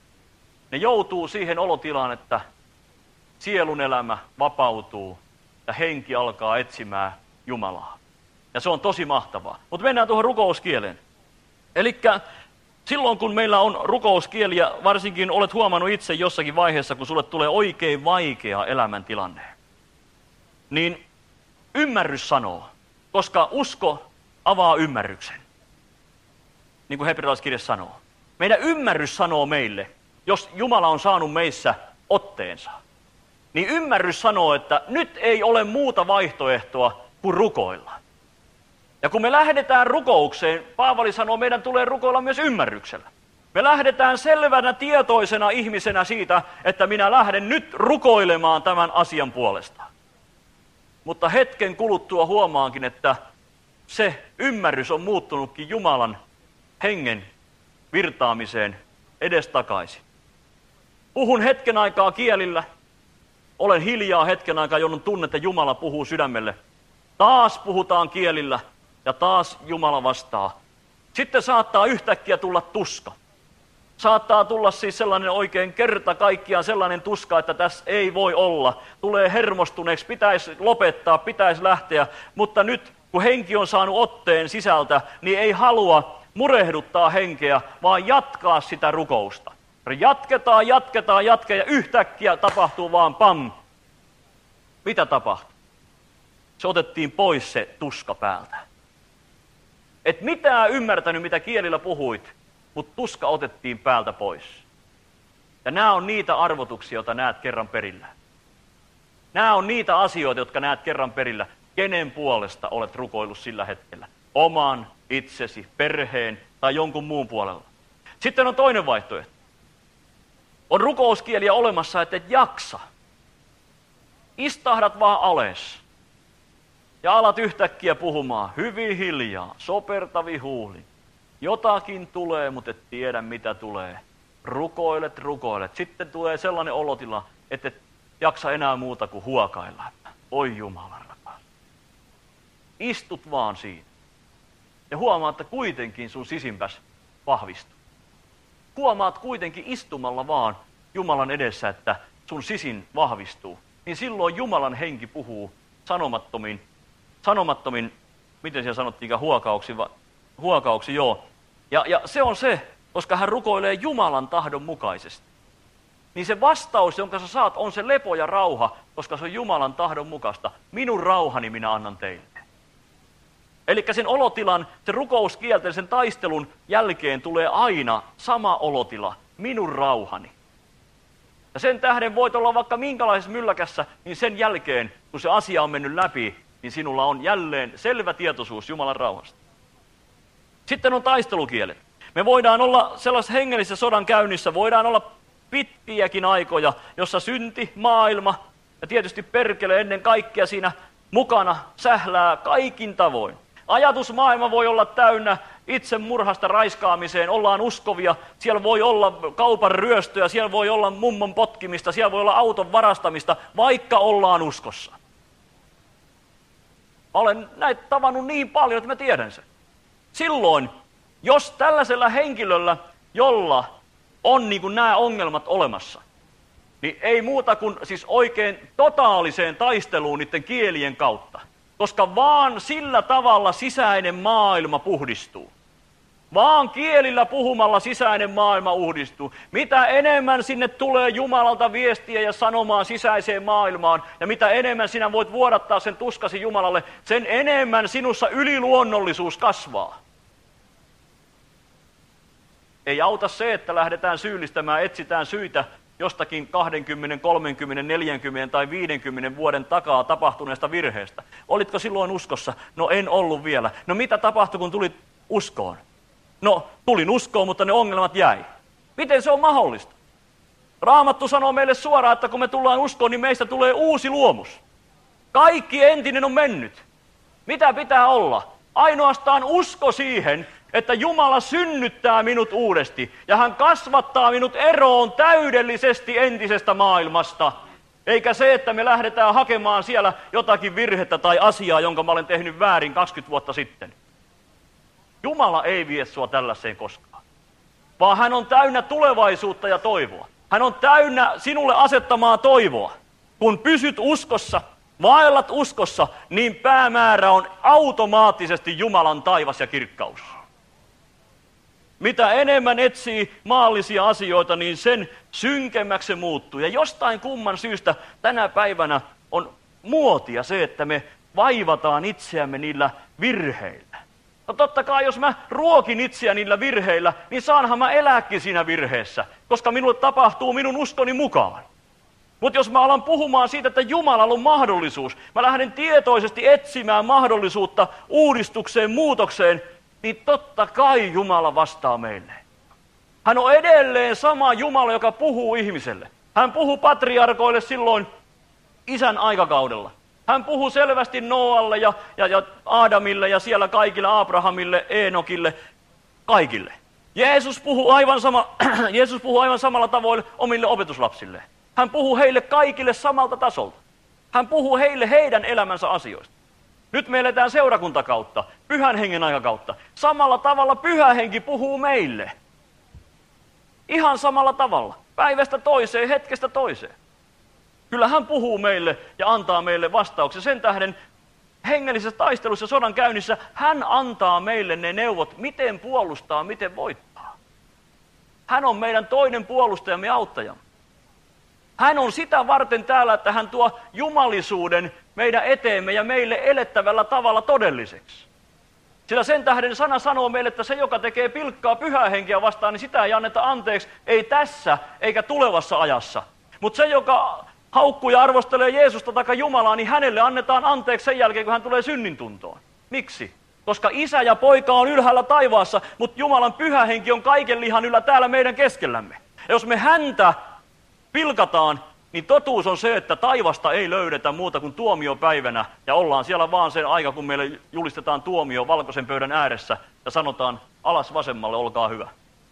Ne joutuu siihen olotilaan, että sielun elämä vapautuu ja henki alkaa etsimään Jumalaa. Ja se on tosi mahtavaa. Mutta mennään tuohon rukouskieleen. Elikkä silloin kun meillä on rukouskieli ja varsinkin olet huomannut itse jossakin vaiheessa, kun sulle tulee oikein vaikea elämäntilanne, niin ymmärrys sanoo, koska usko avaa ymmärryksen. Niin kuin hebrealaiskirja sanoo. Meidän ymmärrys sanoo meille, jos Jumala on saanut meissä otteensa, niin ymmärrys sanoo, että nyt ei ole muuta vaihtoehtoa kuin rukoilla. Ja kun me lähdetään rukoukseen, Paavali sanoo, meidän tulee rukoilla myös ymmärryksellä. Me lähdetään selvänä tietoisena ihmisenä siitä, että minä lähden nyt rukoilemaan tämän asian puolesta. Mutta hetken kuluttua huomaankin, että se ymmärrys on muuttunutkin Jumalan hengen virtaamiseen edestakaisin. Puhun hetken aikaa kielillä, olen hiljaa hetken aikaa, jolloin tunne, että Jumala puhuu sydämelle. Taas puhutaan kielillä ja taas Jumala vastaa. Sitten saattaa yhtäkkiä tulla tuska. Saattaa tulla siis sellainen oikein kerta kaikkiaan sellainen tuska, että tässä ei voi olla. Tulee hermostuneeksi, pitäisi lopettaa, pitäisi lähteä, mutta nyt kun henki on saanut otteen sisältä, niin ei halua murehduttaa henkeä, vaan jatkaa sitä rukousta. Jatketaan ja yhtäkkiä tapahtuu vaan pam. Mitä tapahtui? Se otettiin pois se tuska päältä. Et mitään ymmärtänyt, mitä kielillä puhuit, mutta tuska otettiin päältä pois. Ja nämä on niitä arvotuksia, joita näet kerran perillä. Nämä on niitä asioita, jotka näet kerran perillä. Kenen puolesta olet rukoillut sillä hetkellä? Oman, itsesi, perheen tai jonkun muun puolella. Sitten on toinen vaihtoehto. On rukouskieliä olemassa, että et jaksa. Istahdat vaan alas. ja alat yhtäkkiä puhumaan hyvin hiljaa, sopertavi huuli. Jotakin tulee, mutta et tiedä mitä tulee. Rukoilet. Sitten tulee sellainen olotila, että et jaksa enää muuta kuin huokailla. Oi Jumalan rakas. Istut vaan siinä. Ja huomaat, että kuitenkin sun sisimpäs vahvistuu. Huomaat kuitenkin istumalla vaan Jumalan edessä, että sun sisin vahvistuu. Niin silloin Jumalan henki puhuu sanomattomin, miten siellä sanottiinkaan, huokauksi, joo. Ja se on se, koska hän rukoilee Jumalan tahdon mukaisesti. Niin se vastaus, jonka sä saat, on se lepo ja rauha, koska se on Jumalan tahdon mukaista. Minun rauhani minä annan teille. Eli sen olotilan, sen rukouskielten, sen taistelun jälkeen tulee aina sama olotila, minun rauhani. Ja sen tähden voit olla vaikka minkälaisessa mylläkässä, niin sen jälkeen, kun se asia on mennyt läpi, niin sinulla on jälleen selvä tietoisuus Jumalan rauhasta. Sitten on taistelukielet. Me voidaan olla sellaisessa hengellisessä sodan käynnissä, voidaan olla pitkiäkin aikoja, jossa synti, maailma ja tietysti perkele ennen kaikkea siinä mukana sählää kaikin tavoin. Ajatusmaailma voi olla täynnä itsemurhasta raiskaamiseen, ollaan uskovia, siellä voi olla kaupan ryöstöä, siellä voi olla mummon potkimista, siellä voi olla auton varastamista, vaikka ollaan uskossa. Olen näitä tavannut niin paljon, että mä tiedän sen. Silloin, jos tällaisella henkilöllä, jolla on niin kuin nämä ongelmat olemassa, niin ei muuta kuin siis oikein totaaliseen taisteluun niiden kielien kautta. Koska vaan sillä tavalla sisäinen maailma puhdistuu. Vaan kielillä puhumalla sisäinen maailma uudistuu. Mitä enemmän sinne tulee Jumalalta viestiä ja sanomaan sisäiseen maailmaan, ja mitä enemmän sinä voit vuodattaa sen tuskasi Jumalalle, sen enemmän sinussa yliluonnollisuus kasvaa. Ei auta se, että lähdetään syyllistämään, etsitään syitä jostakin 20, 30, 40 tai 50 vuoden takaa tapahtuneesta virheestä. Olitko silloin uskossa? No en ollut vielä. No mitä tapahtui, kun tulit uskoon? No tulin uskoon, mutta ne ongelmat jäi. Miten se on mahdollista? Raamattu sanoo meille suoraan, että kun me tullaan uskoon, niin meistä tulee uusi luomus. Kaikki entinen on mennyt. Mitä pitää olla? Ainoastaan usko siihen, että Jumala synnyttää minut uudesti ja hän kasvattaa minut eroon täydellisesti entisestä maailmasta. Eikä se, että me lähdetään hakemaan siellä jotakin virhettä tai asiaa, jonka mä olen tehnyt väärin 20 vuotta sitten. Jumala ei vie sua tällaiseen koskaan, vaan hän on täynnä tulevaisuutta ja toivoa. Hän on täynnä sinulle asettamaa toivoa. Kun pysyt uskossa, vaellat uskossa, niin päämäärä on automaattisesti Jumalan taivas ja kirkkaus. Mitä enemmän etsii maallisia asioita, niin sen synkemmäksi se muuttuu. Ja jostain kumman syystä tänä päivänä on muotia se, että me vaivataan itseämme niillä virheillä. No totta kai, jos mä ruokin itseä niillä virheillä, niin saanhan mä elääkin siinä virheessä, koska minulle tapahtuu minun uskoni mukaan. Mutta jos mä alan puhumaan siitä, että Jumalalla on mahdollisuus, mä lähden tietoisesti etsimään mahdollisuutta uudistukseen, muutokseen, niin totta kai Jumala vastaa meille. Hän on edelleen sama Jumala, joka puhuu ihmiselle. Hän puhuu patriarkoille silloin isän aikakaudella. Hän puhuu selvästi Noalle ja Aadamille ja siellä kaikille, Abrahamille, Eenokille, kaikille. Jeesus puhuu aivan samalla tavoin omille opetuslapsille. Hän puhuu heille kaikille samalta tasolta. Hän puhuu heille heidän elämänsä asioista. Nyt me eletään seurakuntakautta, Pyhän Hengen aikakautta. Samalla tavalla Pyhä Henki puhuu meille. Ihan samalla tavalla, päivästä toiseen, hetkestä toiseen. Kyllä hän puhuu meille ja antaa meille vastauksia. Sen tähden hengellisessä taistelussa, sodan käynnissä, hän antaa meille ne neuvot, miten puolustaa, miten voittaa. Hän on meidän toinen puolustajamme ja auttajamme. Hän on sitä varten täällä, että hän tuo jumalisuuden meidän eteemme ja meille elettävällä tavalla todelliseksi. Sillä sen tähden sana sanoo meille, että se, joka tekee pilkkaa Pyhää Henkeä vastaan, niin sitä ei anneta anteeksi, ei tässä eikä tulevassa ajassa. Mutta se, joka haukkuu ja arvostelee Jeesusta tai Jumalaa, niin hänelle annetaan anteeksi sen jälkeen, kun hän tulee synnintuntoon. Miksi? Koska isä ja poika on ylhäällä taivaassa, mutta Jumalan Pyhä Henki on kaiken lihan yllä täällä meidän keskellämme. Ja jos me häntä pilkataan, niin totuus on se, että taivasta ei löydetä muuta kuin tuomiopäivänä, ja ollaan siellä vaan sen aika, kun meille julistetaan tuomio valkoisen pöydän ääressä, ja sanotaan alas vasemmalle, olkaa hyvä.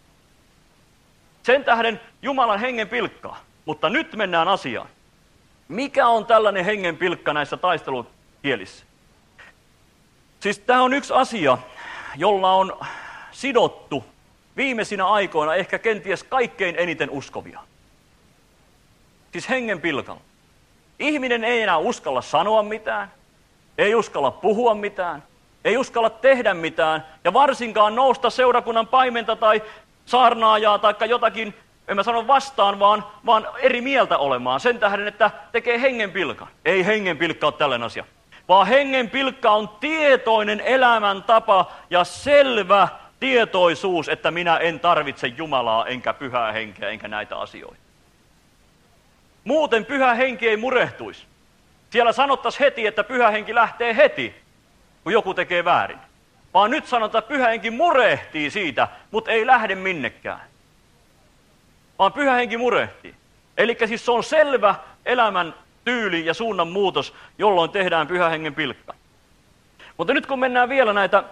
Sen tähden Jumalan hengen pilkkaa. Mutta nyt mennään asiaan. Mikä on tällainen hengen pilkka näissä taistelukielissä? Siis tämä on yksi asia, jolla on sidottu viimeisinä aikoina ehkä kenties kaikkein eniten uskovia. Siis hengen pilkalla. Ihminen ei enää uskalla sanoa mitään, ei uskalla puhua mitään, ei uskalla tehdä mitään, ja varsinkaan nousta seurakunnan paimenta tai saarnaajaa tai jotakin, en mä sano vastaan, vaan eri mieltä olemaan sen tähden, että tekee hengen pilkan. Ei hengen pilkka ole tällainen asia, vaan hengen pilkka on tietoinen elämäntapa ja selvä tietoisuus, että minä en tarvitse Jumalaa, enkä pyhää henkeä, enkä näitä asioita. Muuten pyhä henki ei murehtuisi. Siellä sanottaisiin heti, että pyhä henki lähtee heti, kun joku tekee väärin. Vaan nyt sanotaan, että pyhä henki murehtii siitä, mutta ei lähde minnekään. Vaan pyhä henki murehtii. Eli siis se on selvä elämän tyyli ja suunnanmuutos, jolloin tehdään pyhä hengen pilkka. Mutta nyt kun mennään vielä näitä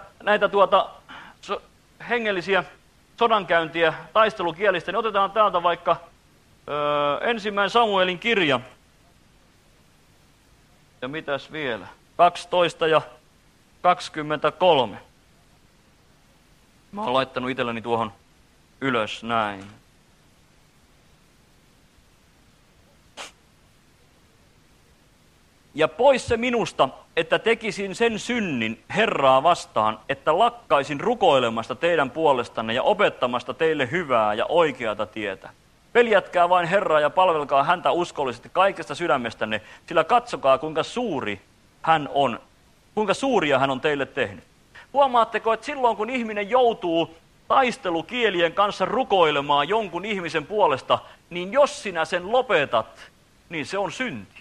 hengellisiä sodankäyntiä taistelukielistä, niin otetaan täältä vaikka ensimmäinen Samuelin kirja. Ja mitäs vielä? 12 ja 23. Mä oon laittanut itselleni tuohon ylös näin. Ja pois se minusta, että tekisin sen synnin Herraa vastaan, että lakkaisin rukoilemasta teidän puolestanne ja opettamasta teille hyvää ja oikeata tietä. Peljätkää vain Herraa ja palvelkaa häntä uskollisesti kaikesta sydämestänne, sillä katsokaa kuinka suuria hän on teille tehnyt. Huomaatteko, että silloin kun ihminen joutuu taistelukielien kanssa rukoilemaan jonkun ihmisen puolesta, niin jos sinä sen lopetat, niin se on synti.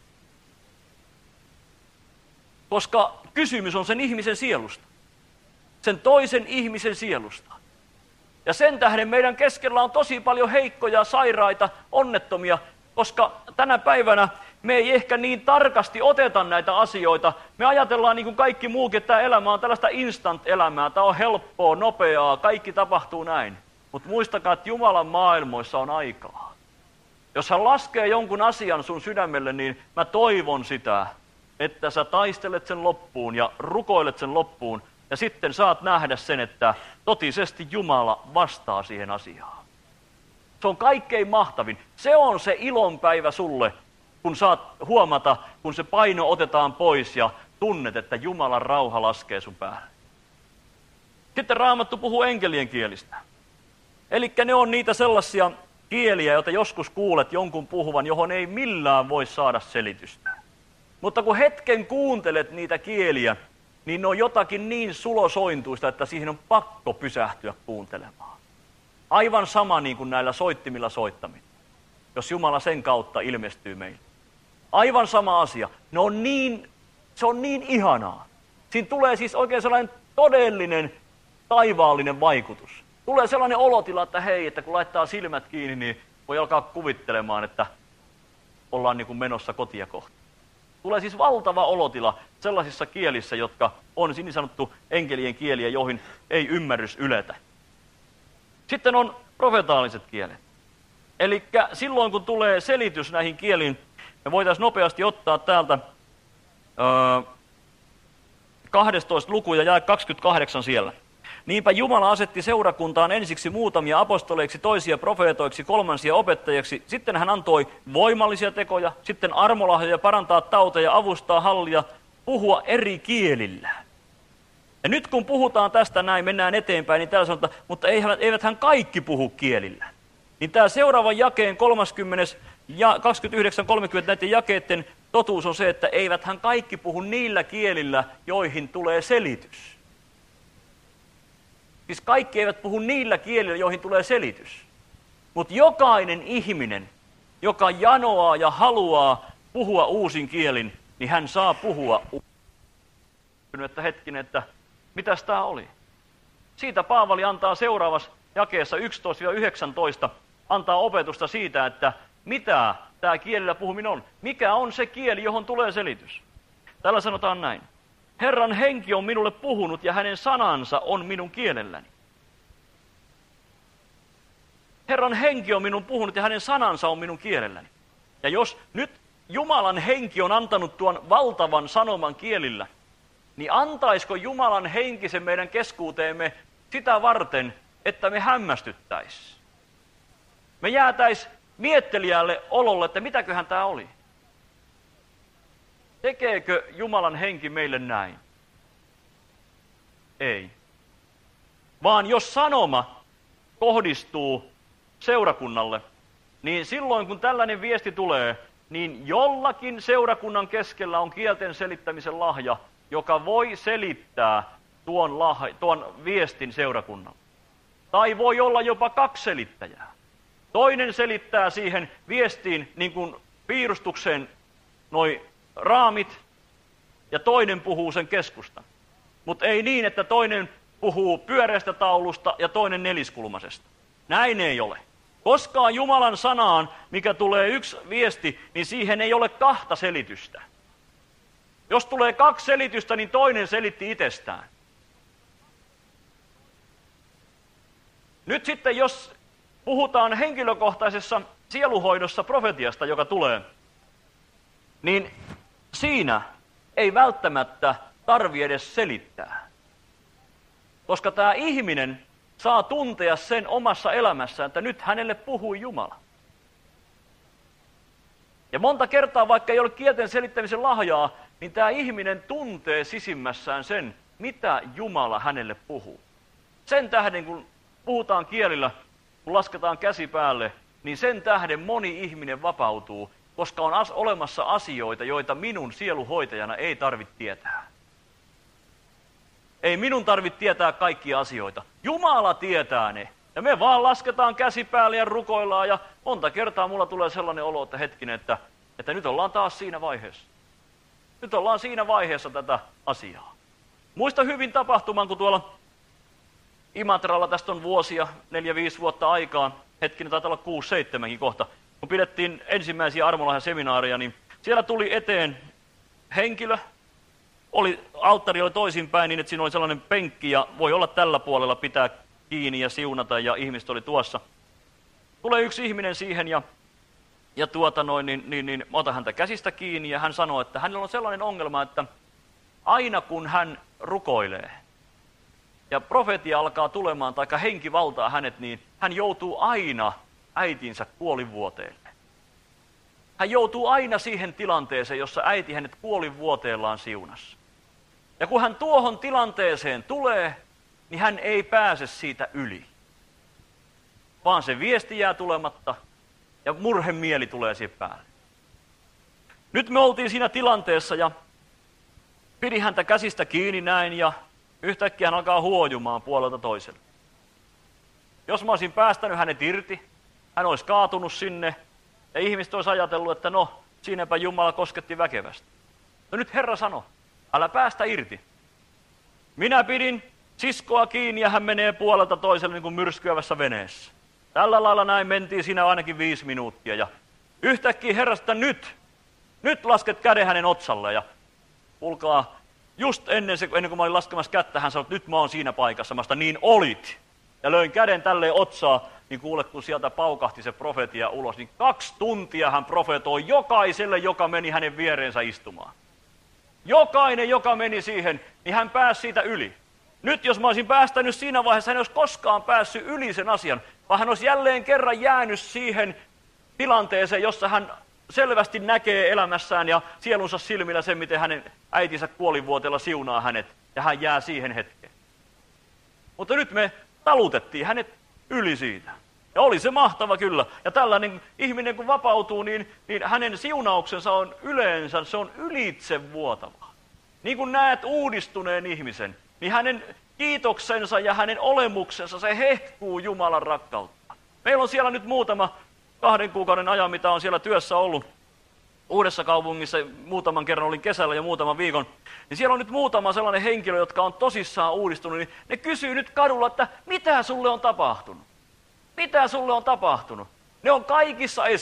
Koska kysymys on sen ihmisen sielusta, sen toisen ihmisen sielusta. Ja sen tähden meidän keskellä on tosi paljon heikkoja, sairaita, onnettomia, koska tänä päivänä me ei ehkä niin tarkasti oteta näitä asioita. Me ajatellaan niin kuin kaikki muukin, että tämä elämä on tällaista instant-elämää, tämä on helppoa, nopeaa, kaikki tapahtuu näin. Mutta muistakaa, että Jumalan maailmoissa on aikaa. Jos hän laskee jonkun asian sun sydämelle, niin mä toivon sitä, että sä taistelet sen loppuun ja rukoilet sen loppuun, ja sitten saat nähdä sen, että totisesti Jumala vastaa siihen asiaan. Se on kaikkein mahtavin. Se on se ilonpäivä sulle, kun saat huomata, kun se paino otetaan pois ja tunnet, että Jumalan rauha laskee sun päälle. Sitten Raamattu puhuu enkelien kielistä. Eli ne on niitä sellaisia kieliä, joita joskus kuulet jonkun puhuvan, johon ei millään voi saada selitystä. Mutta kun hetken kuuntelet niitä kieliä, niin ne on jotakin niin sulosointuista, että siihen on pakko pysähtyä kuuntelemaan. Aivan sama niin kuin näillä soittimilla soittaminen, jos Jumala sen kautta ilmestyy meille. Aivan sama asia. Se on niin ihanaa. Siinä tulee siis oikein sellainen todellinen taivaallinen vaikutus. Tulee sellainen olotila, että hei, että kun laittaa silmät kiinni, niin voi alkaa kuvittelemaan, että ollaan niin kuin menossa kotia kohti. Tulee siis valtava olotila sellaisissa kielissä, jotka on niin sanottu enkelien kieliä, joihin ei ymmärrys yletä. Sitten on profetaaliset kielet. Eli silloin kun tulee selitys näihin kieliin, me voitaisiin nopeasti ottaa täältä 12 luku ja jae 28 siellä. Niinpä Jumala asetti seurakuntaan ensiksi muutamia apostoleiksi, toisia profeetoiksi, kolmansia opettajiksi. Sitten hän antoi voimallisia tekoja, sitten armolahjoja, parantaa tauteja, avustaa hallia, puhua eri kielillä. Ja nyt kun puhutaan tästä näin, mennään eteenpäin, niin täällä sanotaan, mutta eiväthän kaikki puhu kielillä. Niin tämä seuraavan jakeen 30 ja 29-30 näiden jakeiden totuus on se, että eiväthän kaikki puhu niillä kielillä, joihin tulee selitys. Siis kaikki eivät puhu niillä kielillä, joihin tulee selitys. Mutta jokainen ihminen, joka janoaa ja haluaa puhua uusin kielin, niin hän saa puhua että hetkinen, että mitäs tämä oli? Siitä Paavali antaa seuraavassa jakeessa 11-19, antaa opetusta siitä, että mitä tämä kielillä puhuminen on? Mikä on se kieli, johon tulee selitys? Täällä sanotaan näin. Herran henki on minulle puhunut ja hänen sanansa on minun kielelläni. Herran henki on minun puhunut ja hänen sanansa on minun kielelläni. Ja jos nyt Jumalan henki on antanut tuon valtavan sanoman kielillä, niin antaisiko Jumalan henki sen meidän keskuuteemme sitä varten, että me hämmästyttäis? Me jäätäis miettelijälle ololle, että mitäköhän tämä oli. Tekeekö Jumalan henki meille näin? Ei. Vaan jos sanoma kohdistuu seurakunnalle, niin silloin kun tällainen viesti tulee, niin jollakin seurakunnan keskellä on kielten selittämisen lahja, joka voi selittää tuon viestin seurakunnalle. Tai voi olla jopa 2 selittäjää. Toinen selittää siihen viestiin niin kuin piirustukseen noi raamit, ja toinen puhuu sen keskustan. Mutta ei niin, että toinen puhuu pyöreästä taulusta ja toinen neliskulmaisesta. Näin ei ole. Koskaan Jumalan sanaan, mikä tulee yksi viesti, niin siihen ei ole 2 selitystä. Jos tulee 2 selitystä, niin toinen selitti itsestään. Nyt sitten, jos puhutaan henkilökohtaisessa sieluhoidossa profetiasta, joka tulee, niin siinä ei välttämättä tarvitse edes selittää. Koska tämä ihminen saa tuntea sen omassa elämässään, että nyt hänelle puhui Jumala. Ja monta kertaa, vaikka ei ole kielten selittämisen lahjaa, niin tämä ihminen tuntee sisimmässään sen, mitä Jumala hänelle puhuu. Sen tähden, kun puhutaan kielillä, kun lasketaan käsi päälle, niin sen tähden moni ihminen vapautuu, koska on olemassa asioita, joita minun sieluhoitajana ei tarvitse tietää. Ei minun tarvitse tietää kaikkia asioita. Jumala tietää ne. Ja me vaan lasketaan käsi päälle ja rukoillaan, ja monta kertaa mulla tulee sellainen olo, että hetkinen, että nyt ollaan taas siinä vaiheessa. Nyt ollaan siinä vaiheessa tätä asiaa. Muista hyvin tapahtuman, kun tuolla Imatralla tästä on vuosia, 4-5 vuotta aikaa, hetkinen taitaa olla 6-7 kohta, kun pidettiin ensimmäisiä armolahjan seminaareja, niin siellä tuli eteen henkilö, alttari oli toisinpäin niin, että siinä oli sellainen penkki ja voi olla tällä puolella pitää kiinni ja siunata ja ihmiset oli tuossa. Tulee yksi ihminen siihen ja mä otan häntä käsistä kiinni ja hän sanoo, että hänellä on sellainen ongelma, että aina kun hän rukoilee ja profetia alkaa tulemaan tai henki valtaa hänet, niin hän joutuu aina äitinsä kuolinvuoteelle. Hän joutuu aina siihen tilanteeseen, jossa äiti hänet kuolinvuoteellaan siunassa. Ja kun hän tuohon tilanteeseen tulee, niin hän ei pääse siitä yli. Vaan se viesti jää tulematta ja murhemieli tulee siihen päälle. Nyt me oltiin siinä tilanteessa ja pidin häntä käsistä kiinni näin ja yhtäkkiä hän alkaa huojumaan puolelta toiselle. Jos mä olisin päästänyt hänet irti, hän olisi kaatunut sinne ja ihmiset olisi ajatellut, että no, siinäpä Jumala kosketti väkevästi. No nyt Herra sanoi, älä päästä irti. Minä pidin siskoa kiinni ja hän menee puolelta toiselle niin kuin myrskyävässä veneessä. Tällä lailla näin mentiin siinä ainakin 5 minuuttia ja yhtäkkiä Herra sitä nyt lasket käden hänen otsalle ja kuulkaa, just ennen kuin mä olin laskemassa kättä, hän sanoi, että nyt mä oon siinä paikassa. Mä sanoin, niin olit. Ja löin käden tälleen otsaa, niin kuule, kun sieltä paukahti se profetia ulos, niin 2 tuntia hän profetoi jokaiselle, joka meni hänen viereensä istumaan. Jokainen, joka meni siihen, niin hän pääsi siitä yli. Nyt jos mä olisin päästänyt siinä vaiheessa, hän ei olisi koskaan päässyt yli sen asian, vaan hän olisi jälleen kerran jäänyt siihen tilanteeseen, jossa hän selvästi näkee elämässään ja sielunsa silmillä sen, miten hänen äitinsä kuolinvuoteella siunaa hänet, ja hän jää siihen hetkeen. Mutta nyt me talutettiin hänet yli siitä. Ja oli se mahtava kyllä. Ja tällainen ihminen kun vapautuu, niin hänen siunauksensa on yleensä, se on ylitsevuotava. Niin kuin näet uudistuneen ihmisen, niin hänen kiitoksensa ja hänen olemuksensa, se hehkuu Jumalan rakkautta. Meillä on siellä nyt muutama 2 kuukauden ajan, mitä on siellä työssä ollut Uudessa Kaupungissa, muutaman kerran olin kesällä ja muutaman viikon, niin siellä on nyt muutama sellainen henkilö, jotka on tosissaan uudistunut, niin ne kysyy nyt kadulla, että mitä sulle on tapahtunut? Mitä sulle on tapahtunut? Ne on kaikissa esillä.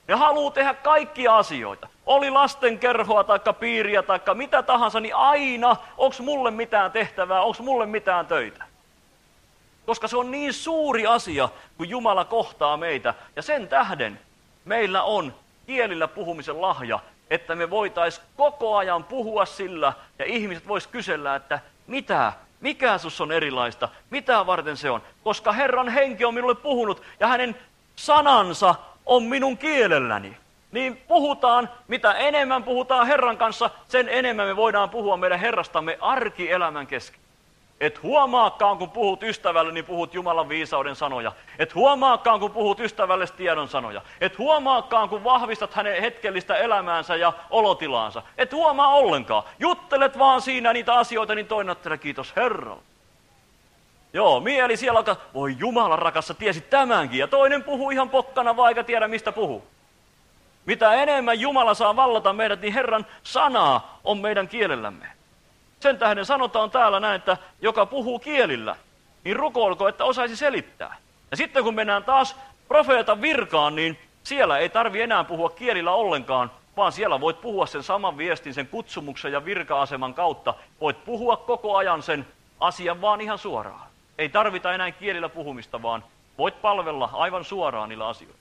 Ne haluaa tehdä kaikkia asioita. Oli lastenkerhoa tai piiriä tai mitä tahansa, niin aina, onko mulle mitään tehtävää, onko mulle mitään töitä. Koska se on niin suuri asia, kun Jumala kohtaa meitä. Ja sen tähden meillä on kielillä puhumisen lahja, että me voitaisiin koko ajan puhua sillä, ja ihmiset vois kysellä, että mikä sus on erilaista, mitä varten se on. Koska Herran henki on minulle puhunut, ja hänen sanansa on minun kielelläni. Niin puhutaan, mitä enemmän puhutaan Herran kanssa, sen enemmän me voidaan puhua meidän Herrastamme arkielämän kesken. Et huomaakaan, kun puhut ystävälle, niin puhut Jumalan viisauden sanoja. Et huomaakaan, kun puhut ystävälle tiedon sanoja. Et huomaakaan, kun vahvistat hänen hetkellistä elämäänsä ja olotilaansa. Et huomaa ollenkaan. Juttelet vaan siinä niitä asioita, niin toinen ajattelee, kiitos Herralle. Joo, mieli siellä alkaa, voi Jumala rakassa, tiesit tämänkin. Ja toinen puhuu ihan pokkana, vaikka tiedä mistä puhuu. Mitä enemmän Jumala saa vallata meidät, niin Herran sanaa on meidän kielellämme. Sen tähden sanotaan täällä näin, että joka puhuu kielillä, niin rukoilko, että osaisi selittää. Ja sitten kun mennään taas profeetan virkaan, niin siellä ei tarvi enää puhua kielillä ollenkaan, vaan siellä voit puhua sen saman viestin, sen kutsumuksen ja virka-aseman kautta. Voit puhua koko ajan sen asian vaan ihan suoraan. Ei tarvita enää kielillä puhumista, vaan voit palvella aivan suoraan niillä asioilla.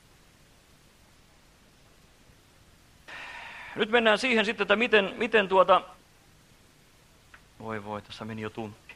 Nyt mennään siihen sitten, että miten Voi, tässä meni jo tunti.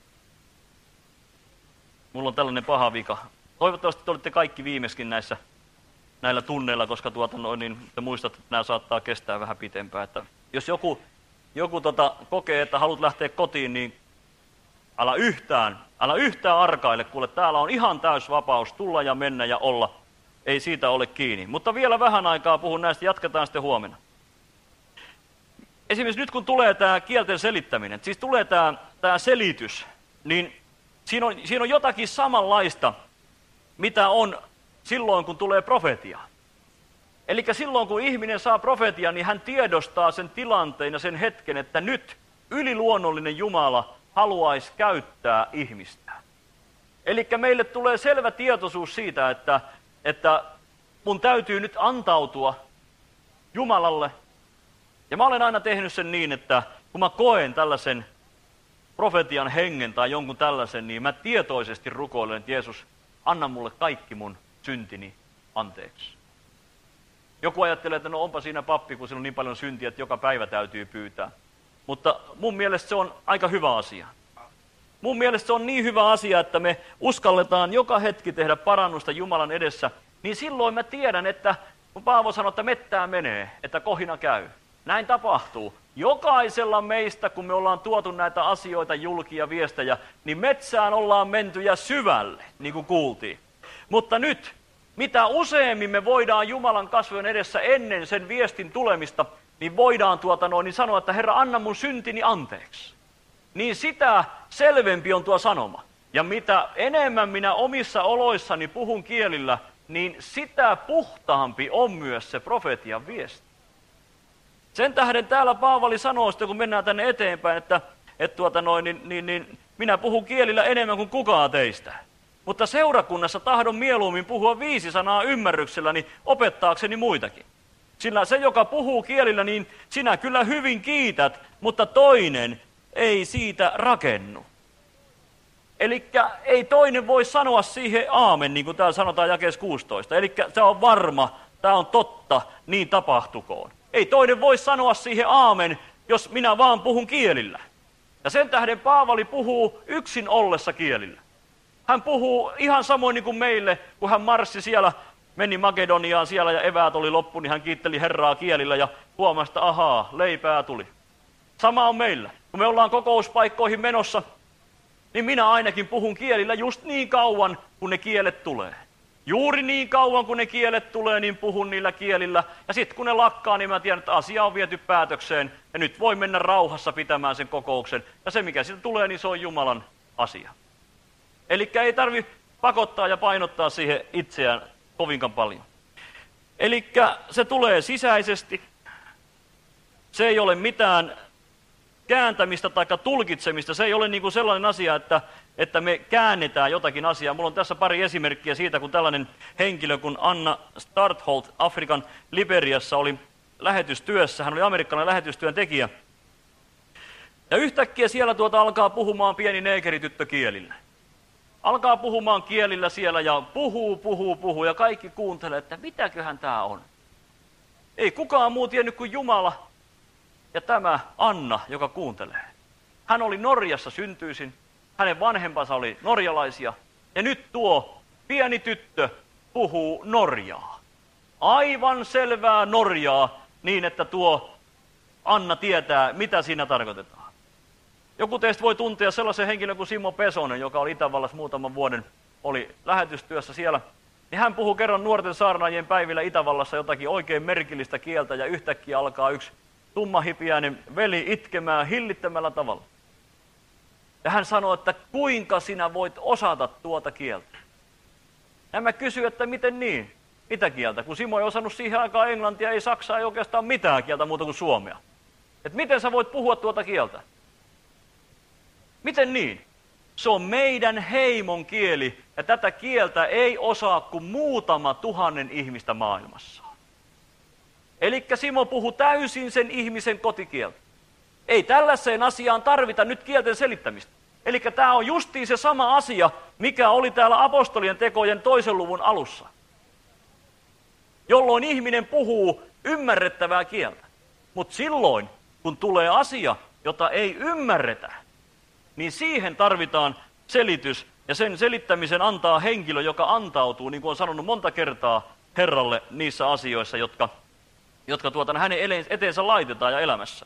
Mulla on tällainen paha vika. Toivottavasti te olette kaikki viimeiskin näillä tunneilla, koska niin te muistat, että nämä saattaa kestää vähän pitempään. Että jos joku kokee, että haluat lähteä kotiin, niin älä yhtään arkaile, kuule täällä on ihan täys vapaus tulla ja mennä ja olla. Ei siitä ole kiinni. Mutta vielä vähän aikaa puhun näistä, jatketaan sitten huomenna. Esimerkiksi nyt kun tulee tämä kielten selittäminen, siis tulee tämä selitys, niin siinä on jotakin samanlaista, mitä on silloin, kun tulee profetia. Eli silloin, kun ihminen saa profetian, niin hän tiedostaa sen tilanteen ja sen hetken, että nyt yliluonnollinen Jumala haluaisi käyttää ihmistä. Eli meille tulee selvä tietoisuus siitä, että mun täytyy nyt antautua Jumalalle. Ja mä olen aina tehnyt sen niin, että kun mä koen tällaisen profetian hengen tai jonkun tällaisen, niin mä tietoisesti rukoilen, että Jeesus, anna mulle kaikki mun syntini anteeksi. Joku ajattelee, että no onpa siinä pappi, kun siinä on niin paljon syntiä, että joka päivä täytyy pyytää. Mutta mun mielestä se on aika hyvä asia. Mun mielestä se on niin hyvä asia, että me uskalletaan joka hetki tehdä parannusta Jumalan edessä, niin silloin mä tiedän, että kun Paavo sanoo, että mettää menee, että kohina käy. Näin tapahtuu. Jokaisella meistä, kun me ollaan tuotu näitä asioita julki ja viestejä, niin metsään ollaan menty ja syvälle, niin kuin kuultiin. Mutta nyt, mitä useammin me voidaan Jumalan kasvojen edessä ennen sen viestin tulemista, niin voidaan niin sanoa, että Herra, anna mun syntini anteeksi. Niin sitä selvempi on tuo sanoma. Ja mitä enemmän minä omissa oloissani puhun kielillä, niin sitä puhtaampi on myös se profetian viesti. Sen tähden täällä Paavali sanoo sitten, kun mennään tänne eteenpäin, että minä puhun kielillä enemmän kuin kukaan teistä. Mutta seurakunnassa tahdon mieluummin puhua 5 sanaa ymmärrykselläni opettaakseni muitakin. Sillä se, joka puhuu kielillä, niin sinä kyllä hyvin kiität, mutta toinen ei siitä rakennu. Elikkä ei toinen voi sanoa siihen aamen, niin kuin täällä sanotaan jakeessa 16. Elikkä se on varma, tämä on totta, niin tapahtukoon. Ei toinen voi sanoa siihen aamen, jos minä vaan puhun kielillä. Ja sen tähden Paavali puhuu yksin ollessa kielillä. Hän puhuu ihan samoin niin kuin meille, kun hän marssi siellä, meni Makedoniaan siellä ja eväät oli loppu, niin hän kiitteli Herraa kielillä ja huomasi, että ahaa, leipää tuli. Sama on meillä. Kun me ollaan kokouspaikkoihin menossa, niin minä ainakin puhun kielillä just niin kauan, kun ne kielet tulee. Juuri niin kauan, kun ne kielet tulee, niin puhun niillä kielillä. Ja sitten kun ne lakkaa, niin mä tiedän, että asia on viety päätökseen. Ja nyt voi mennä rauhassa pitämään sen kokouksen. Ja se, mikä siitä tulee, niin se on Jumalan asia. Eli ei tarvitse pakottaa ja painottaa siihen itseään kovinkaan paljon. Eli se tulee sisäisesti. Se ei ole mitään kääntämistä tai tulkitsemista. Se ei ole niin kuin sellainen asia, että me käännetään jotakin asiaa. Mulla on tässä pari esimerkkiä siitä, kun tällainen henkilö kuin Anna Startholt Afrikan Liberiassa oli lähetystyössä. Hän oli amerikkalainen lähetystyön tekijä. Ja yhtäkkiä siellä alkaa puhumaan pieni neekerityttö kielillä. Alkaa puhumaan kielillä siellä ja puhuu ja kaikki kuuntelee, että mitäköhän tämä on. Ei kukaan muu tiennyt kuin Jumala ja tämä Anna, joka kuuntelee. Hän oli Norjassa syntyisin, hänen vanhempansa oli norjalaisia ja nyt tuo pieni tyttö puhuu norjaa. Aivan selvää norjaa niin, että tuo Anna tietää, mitä siinä tarkoitetaan. Joku teistä voi tuntea sellaisen henkilön kuin Simo Pesonen, joka oli Itävallassa muutaman vuoden, oli lähetystyössä siellä. Niin hän puhui kerran nuorten saarnaajien päivillä Itävallassa jotakin oikein merkillistä kieltä ja yhtäkkiä alkaa yksi tummahipiäinen veli itkemään hillittämällä tavalla. Ja hän sanoi, että kuinka sinä voit osata tuota kieltä. Ja mä kysyin, että miten niin? Mitä kieltä? Kun Simo ei osannut siihen aikaan englantia, ei saksaa, ei oikeastaan mitään kieltä muuta kuin suomea. Että miten sä voit puhua tuota kieltä? Miten niin? Se on meidän heimon kieli, ja tätä kieltä ei osaa kuin muutama 1000 ihmistä maailmassa. Elikkä Simo puhui täysin sen ihmisen kotikieltä. Ei tällaiseen asiaan tarvita nyt kielten selittämistä. Elikkä tämä on justiin se sama asia, mikä oli täällä apostolien tekojen 2. luvun alussa. Jolloin ihminen puhuu ymmärrettävää kieltä. Mutta silloin, kun tulee asia, jota ei ymmärretä, niin siihen tarvitaan selitys, ja sen selittämisen antaa henkilö, joka antautuu, niin kuin on sanonut monta kertaa Herralle niissä asioissa, jotka hänen eteensä laitetaan ja elämässä.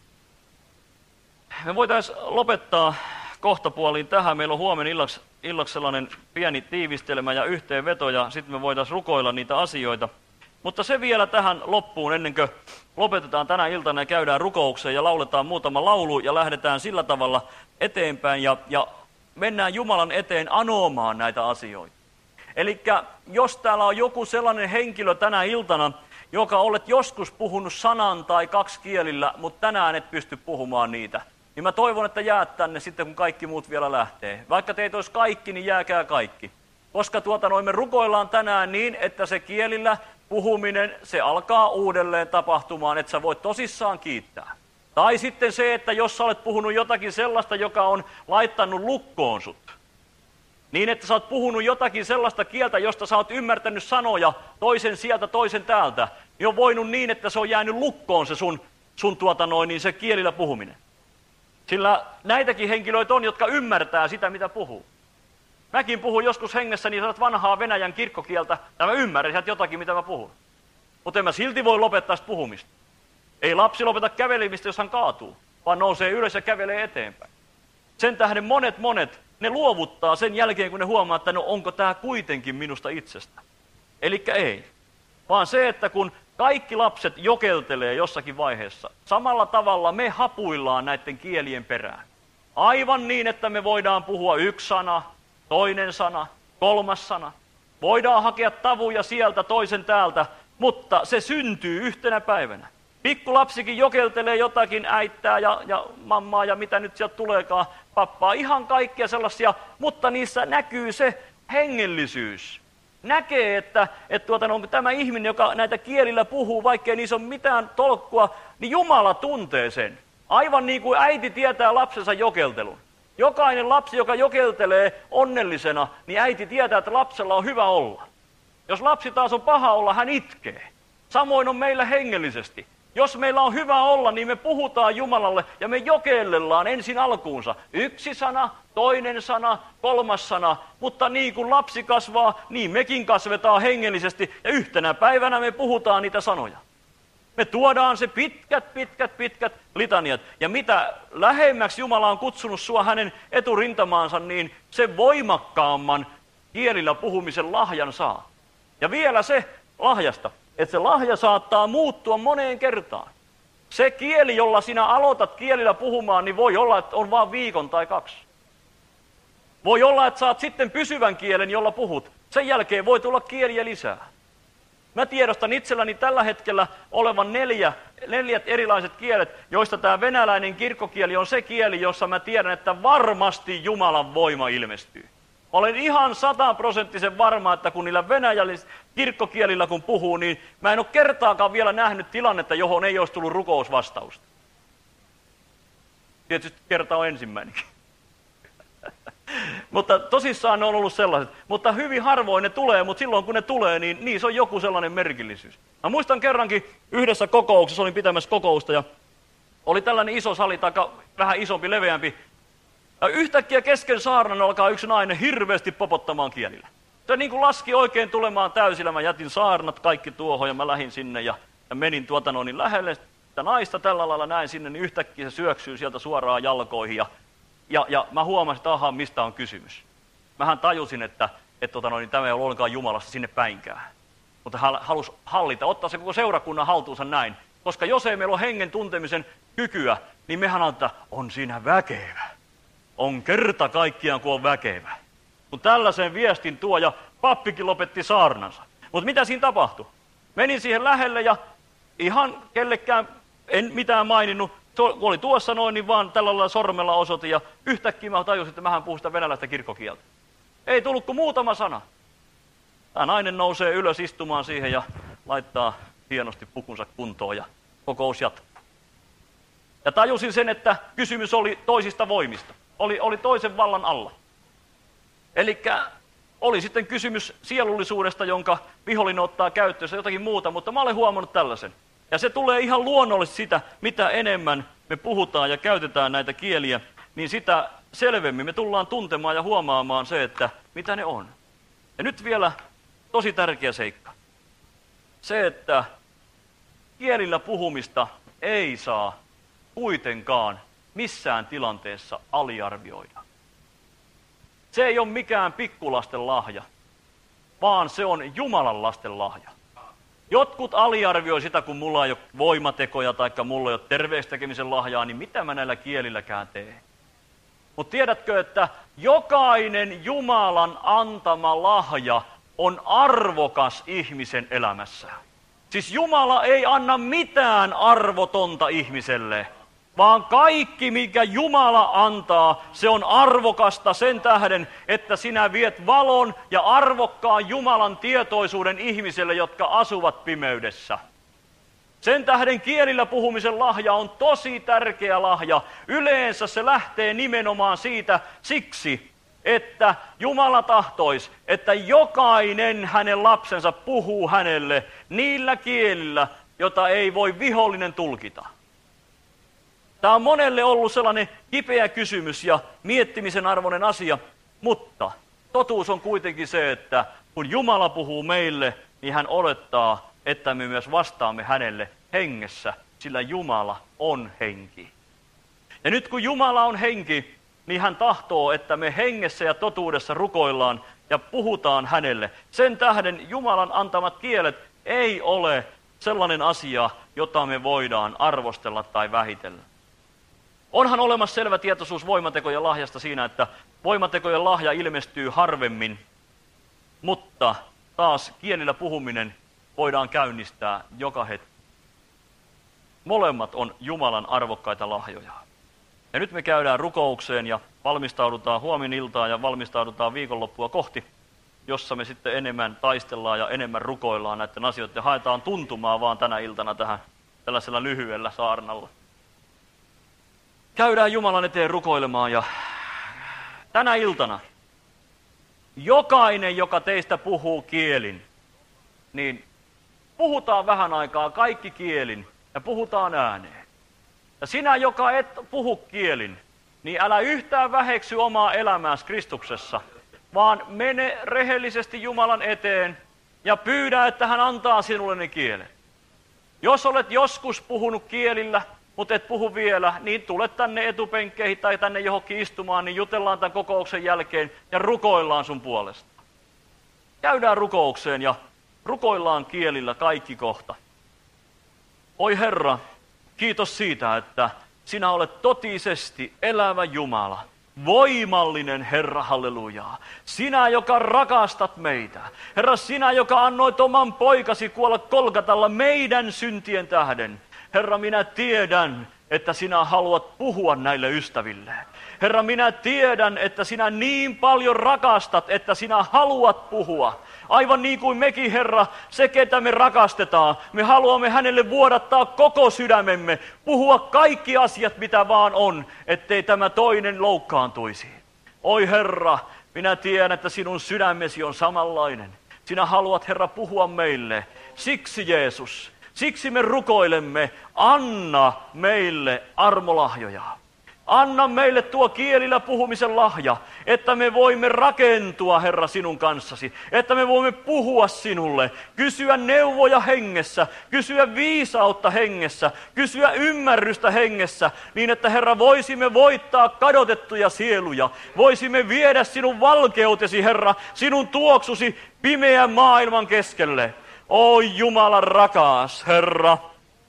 Me voitaisiin lopettaa kohtapuoliin tähän. Meillä on huomenna illaksi sellainen pieni tiivistelmä ja yhteenveto, ja sitten me voitaisiin rukoilla niitä asioita. Mutta se vielä tähän loppuun, ennen kuin lopetetaan tänä iltana ja käydään rukoukseen ja lauletaan muutama laulu ja lähdetään sillä tavalla eteenpäin ja mennään Jumalan eteen anomaan näitä asioita. Eli jos täällä on joku sellainen henkilö tänä iltana, joka olet joskus puhunut sanan tai 2 kielillä, mutta tänään et pysty puhumaan niitä, niin mä toivon, että jäät tänne sitten, kun kaikki muut vielä lähtee. Vaikka teitä olisi kaikki, niin jääkää kaikki. Koska me rukoillaan tänään niin, että se kielillä puhuminen, se alkaa uudelleen tapahtumaan, että sä voit tosissaan kiittää. Tai sitten se, että jos sä olet puhunut jotakin sellaista, joka on laittanut lukkoon sut, niin että sä oot puhunut jotakin sellaista kieltä, josta sä oot ymmärtänyt sanoja toisen sieltä, toisen täältä, niin on voinut niin, että se on jäänyt lukkoon se sun se kielillä puhuminen. Sillä näitäkin henkilöitä on, jotka ymmärtää sitä, mitä puhuu. Mäkin puhun joskus hengessä niin vanhaa Venäjän kirkkokieltä, ja mä ymmärrän sieltä jotakin, mitä mä puhun. Mutta en mä silti voi lopettaa sitä puhumista. Ei lapsi lopeta kävelemistä, jos hän kaatuu, vaan nousee ylös ja kävelee eteenpäin. Sen tähden monet, ne luovuttaa sen jälkeen, kun ne huomaa, että no onko tämä kuitenkin minusta itsestä. Elikkä ei. Vaan se, että kun kaikki lapset jokeltelee jossakin vaiheessa, samalla tavalla me hapuillaan näiden kielien perään. Aivan niin, että me voidaan puhua 1 sana, toinen sana, 3 sana. Voidaan hakea tavuja sieltä, toisen täältä, mutta se syntyy yhtenä päivänä. Pikkulapsikin jokeltelee jotakin äittää ja mammaa ja mitä nyt sieltä tuleekaan, pappaa, ihan kaikkia sellaisia, mutta niissä näkyy se hengellisyys. Näkee, että tämä ihminen, joka näitä kielillä puhuu, vaikkei niissä ole mitään tolkkua, niin Jumala tuntee sen. Aivan niin kuin äiti tietää lapsensa jokeltelun. Jokainen lapsi, joka jokeltelee onnellisena, niin äiti tietää, että lapsella on hyvä olla. Jos lapsi taas on paha olla, hän itkee. Samoin on meillä hengellisesti. Jos meillä on hyvä olla, niin me puhutaan Jumalalle ja me jokellellaan ensin alkuunsa. 1 sana, toinen sana, 3 sana, mutta niin kuin lapsi kasvaa, niin mekin kasvetaan hengellisesti ja yhtenä päivänä me puhutaan niitä sanoja. Me tuodaan se pitkät litaniat. Ja mitä lähemmäksi Jumala on kutsunut sua hänen eturintamaansa, niin se voimakkaamman kielillä puhumisen lahjan saa. Ja vielä se lahjasta, että se lahja saattaa muuttua moneen kertaan. Se kieli, jolla sinä aloitat kielillä puhumaan, niin voi olla, että on vain 1 viikon tai 2. Voi olla, että saat sitten pysyvän kielen, jolla puhut. Sen jälkeen voi tulla kieliä lisää. Mä tiedostan itselläni tällä hetkellä olevan neljät erilaiset kielet, joista tämä venäläinen kirkkokieli on se kieli, jossa mä tiedän, että varmasti Jumalan voima ilmestyy. Olen ihan 100% varma, että kun niillä venäjällisillä kirkkokielillä kun puhuu, niin mä en ole kertaakaan vielä nähnyt tilannetta, johon ei olisi tullut rukousvastausta. Tietysti kerta on ensimmäinenkin. Mutta tosissaan ne on ollut sellaiset. Mutta hyvin harvoin ne tulee, mutta silloin kun ne tulee, niin niissä on joku sellainen merkillisyys. Mä muistan kerrankin yhdessä kokouksessa, olin pitämässä kokousta ja oli tällainen iso sali, tai vähän isompi, leveämpi. Ja yhtäkkiä kesken saarnan alkaa yksi nainen hirveästi popottamaan kielillä. Se niin kuin laski oikein tulemaan täysillä. Mä jätin saarnat kaikki tuohon ja mä lähdin sinne ja menin lähelle sitä naista tällä lailla näin sinne, niin yhtäkkiä se syöksyy sieltä suoraan jalkoihin ja mä huomasin, että aha, mistä on kysymys. Mähän tajusin, että tämä ei ole ollenkaan Jumalasta sinne päinkään. Mutta hän halusi hallita, ottaa se koko seurakunnan haltuunsa näin. Koska jos ei meillä ole hengen tuntemisen kykyä, niin mehän on siinä väkevä. On kerta kaikkiaan, kun on väkevä. Kun tällaisen viestin tuo ja pappikin lopetti saarnansa. Mutta mitä siinä tapahtui? Menin siihen lähelle ja ihan kellekään en mitään maininnut. Kun oli tuossa noin, niin vaan tällä lailla sormella osoitin ja yhtäkkiä mä tajusin, että mähän puhun sitä venäläistä kirkkokieltä. Ei tullut kuin muutama sana. Tämä nainen nousee ylös istumaan siihen ja laittaa hienosti pukunsa kuntoon ja kokous jatkuu. Ja tajusin sen, että kysymys oli toisista voimista. Oli toisen vallan alla. Elikkä oli sitten kysymys sielullisuudesta, jonka vihollinen ottaa käyttöönsä jotakin muuta, mutta mä olen huomannut tällaisen. Ja se tulee ihan luonnollisesti sitä, mitä enemmän me puhutaan ja käytetään näitä kieliä, niin sitä selvemmin me tullaan tuntemaan ja huomaamaan se, että mitä ne on. Ja nyt vielä tosi tärkeä seikka. Se, että kielillä puhumista ei saa kuitenkaan missään tilanteessa aliarvioida. Se ei ole mikään pikkulasten lahja, vaan se on Jumalan lasten lahja. Jotkut aliarvioi sitä, kun mulla ei ole voimatekoja tai mulla ei ole terveystekemisen lahjaa, niin mitä mä näillä kielilläkään teen. Mutta tiedätkö, että jokainen Jumalan antama lahja on arvokas ihmisen elämässä. Siis Jumala ei anna mitään arvotonta ihmiselle, vaan kaikki, mikä Jumala antaa, se on arvokasta sen tähden, että sinä viet valon ja arvokkaan Jumalan tietoisuuden ihmisille, jotka asuvat pimeydessä. Sen tähden kielillä puhumisen lahja on tosi tärkeä lahja. Yleensä se lähtee nimenomaan siitä siksi, että Jumala tahtoisi, että jokainen hänen lapsensa puhuu hänelle niillä kielillä, jota ei voi vihollinen tulkita. Tämä on monelle ollut sellainen kipeä kysymys ja miettimisen arvoinen asia, mutta totuus on kuitenkin se, että kun Jumala puhuu meille, niin hän olettaa, että me myös vastaamme hänelle hengessä, sillä Jumala on henki. Ja nyt kun Jumala on henki, niin hän tahtoo, että me hengessä ja totuudessa rukoillaan ja puhutaan hänelle. Sen tähden Jumalan antamat kielet ei ole sellainen asia, jota me voidaan arvostella tai vähitellä. Onhan olemassa selvä tietoisuus voimatekojen lahjasta siinä, että voimatekojen lahja ilmestyy harvemmin, mutta taas kielillä puhuminen voidaan käynnistää joka hetki. Molemmat on Jumalan arvokkaita lahjoja. Ja nyt me käydään rukoukseen ja valmistaudutaan huomeniltaan ja valmistaudutaan viikonloppua kohti, jossa me sitten enemmän taistellaan ja enemmän rukoillaan näiden asioiden ja haetaan tuntumaa vaan tänä iltana tähän tällaisella lyhyellä saarnalla. Käydään Jumalan eteen rukoilemaan ja tänä iltana jokainen, joka teistä puhuu kielin, niin puhutaan vähän aikaa kaikki kielin ja puhutaan ääneen. Ja sinä, joka et puhu kielin, niin älä yhtään väheksy omaa elämääsi Kristuksessa, vaan mene rehellisesti Jumalan eteen ja pyydä, että hän antaa sinulle ne kielet. Jos olet joskus puhunut kielillä, mutta et puhu vielä, niin tule tänne etupenkkeihin tai tänne johonkin istumaan, niin jutellaan tämän kokouksen jälkeen ja rukoillaan sun puolesta. Käydään rukoukseen ja rukoillaan kielillä kaikki kohta. Oi Herra, kiitos siitä, että sinä olet totisesti elävä Jumala, Voimallinen Herra, hallelujaa. Sinä, joka rakastat meitä. Herra, sinä, joka annoit oman poikasi kuolla Kolkatalla meidän syntien tähden. Herra, minä tiedän, että sinä haluat puhua näille ystäville. Herra, minä tiedän, että sinä niin paljon rakastat, että sinä haluat puhua. Aivan niin kuin mekin, Herra, se ketä me rakastetaan, me haluamme hänelle vuodattaa koko sydämemme, puhua kaikki asiat mitä vaan on, ettei tämä toinen loukkaantuisi. Oi Herra, minä tiedän, että sinun sydämesi on samanlainen. Sinä haluat, Herra, puhua meille. Siksi Jeesus, siksi me rukoilemme, anna meille armolahjoja. Anna meille tuo kielillä puhumisen lahja, että me voimme rakentua, Herra, sinun kanssasi. Että me voimme puhua sinulle, kysyä neuvoja hengessä, kysyä viisautta hengessä, kysyä ymmärrystä hengessä, niin että, Herra, voisimme voittaa kadotettuja sieluja. Voisimme viedä sinun valkeutesi, Herra, sinun tuoksusi pimeän maailman keskelle. Oi Jumalan rakas, Herra.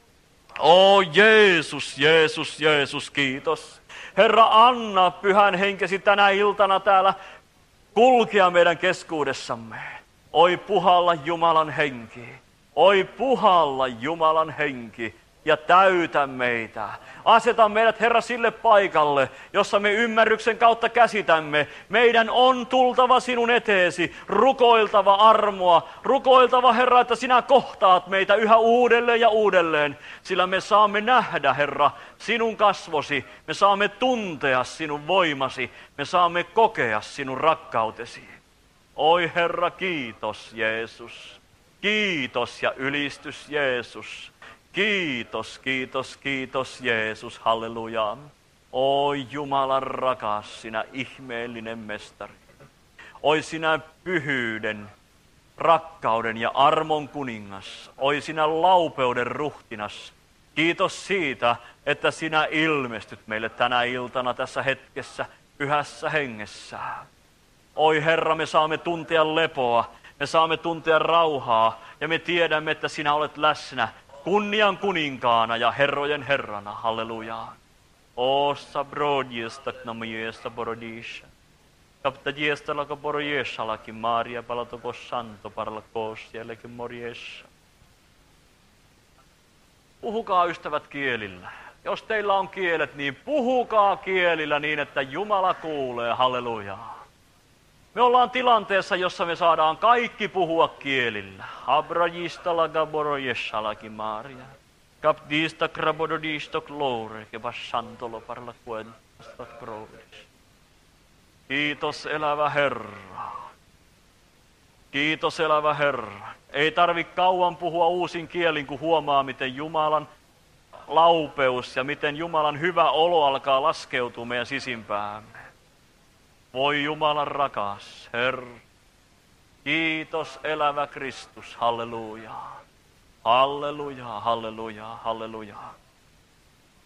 O Jeesus, Jeesus, Jeesus, kiitos. Herra, anna pyhän henkesi tänä iltana täällä kulkea meidän keskuudessamme. Oi puhalla Jumalan henki, oi puhalla Jumalan henki ja täytä meitä. Aseta meidät, Herra, sille paikalle, jossa me ymmärryksen kautta käsitämme. Meidän on tultava sinun eteesi, rukoiltava armoa, rukoiltava, Herra, että sinä kohtaat meitä yhä uudelleen ja uudelleen. Sillä me saamme nähdä, Herra, sinun kasvosi, me saamme tuntea sinun voimasi, me saamme kokea sinun rakkautesi. Oi Herra, kiitos Jeesus, kiitos ja ylistys Jeesus. Kiitos, kiitos, kiitos Jeesus, halleluja. Oi Jumalan rakas, sinä ihmeellinen mestari. Oi sinä pyhyyden, rakkauden ja armon kuningas. Oi sinä laupeuden ruhtinas. Kiitos siitä, että sinä ilmestyt meille tänä iltana tässä hetkessä pyhässä hengessä. Oi Herra, me saamme tuntea lepoa, me saamme tuntea rauhaa ja me tiedämme, että sinä olet läsnä. Kunnian kuninkaana ja herrojen herrana, halleluja. Ossa brodjesta knamiesta borodisha. Kapta diesta laka borojesha laki Maria palatoko santo parlakos jällekin morjesha. Puhukaa ystävät kielillä. Jos teillä on kielet, niin puhukaa kielillä niin, että Jumala kuulee, halleluja. Me ollaan tilanteessa, jossa me saadaan kaikki puhua kielillä. Abrajista laga borojesha laki Maria. Kapdista krabododista glore, keva santolo parla kuentas provis. Kiitos elävä Herra. Kiitos elävä Herra. Ei tarvi kauan puhua uusin kielin, kun huomaa, miten Jumalan laupeus ja miten Jumalan hyvä olo alkaa laskeutua meidän sisimpäämme. Voi Jumalan rakas Herra. Kiitos elävä Kristus, halleluja. Halleluja, halleluja, halleluja.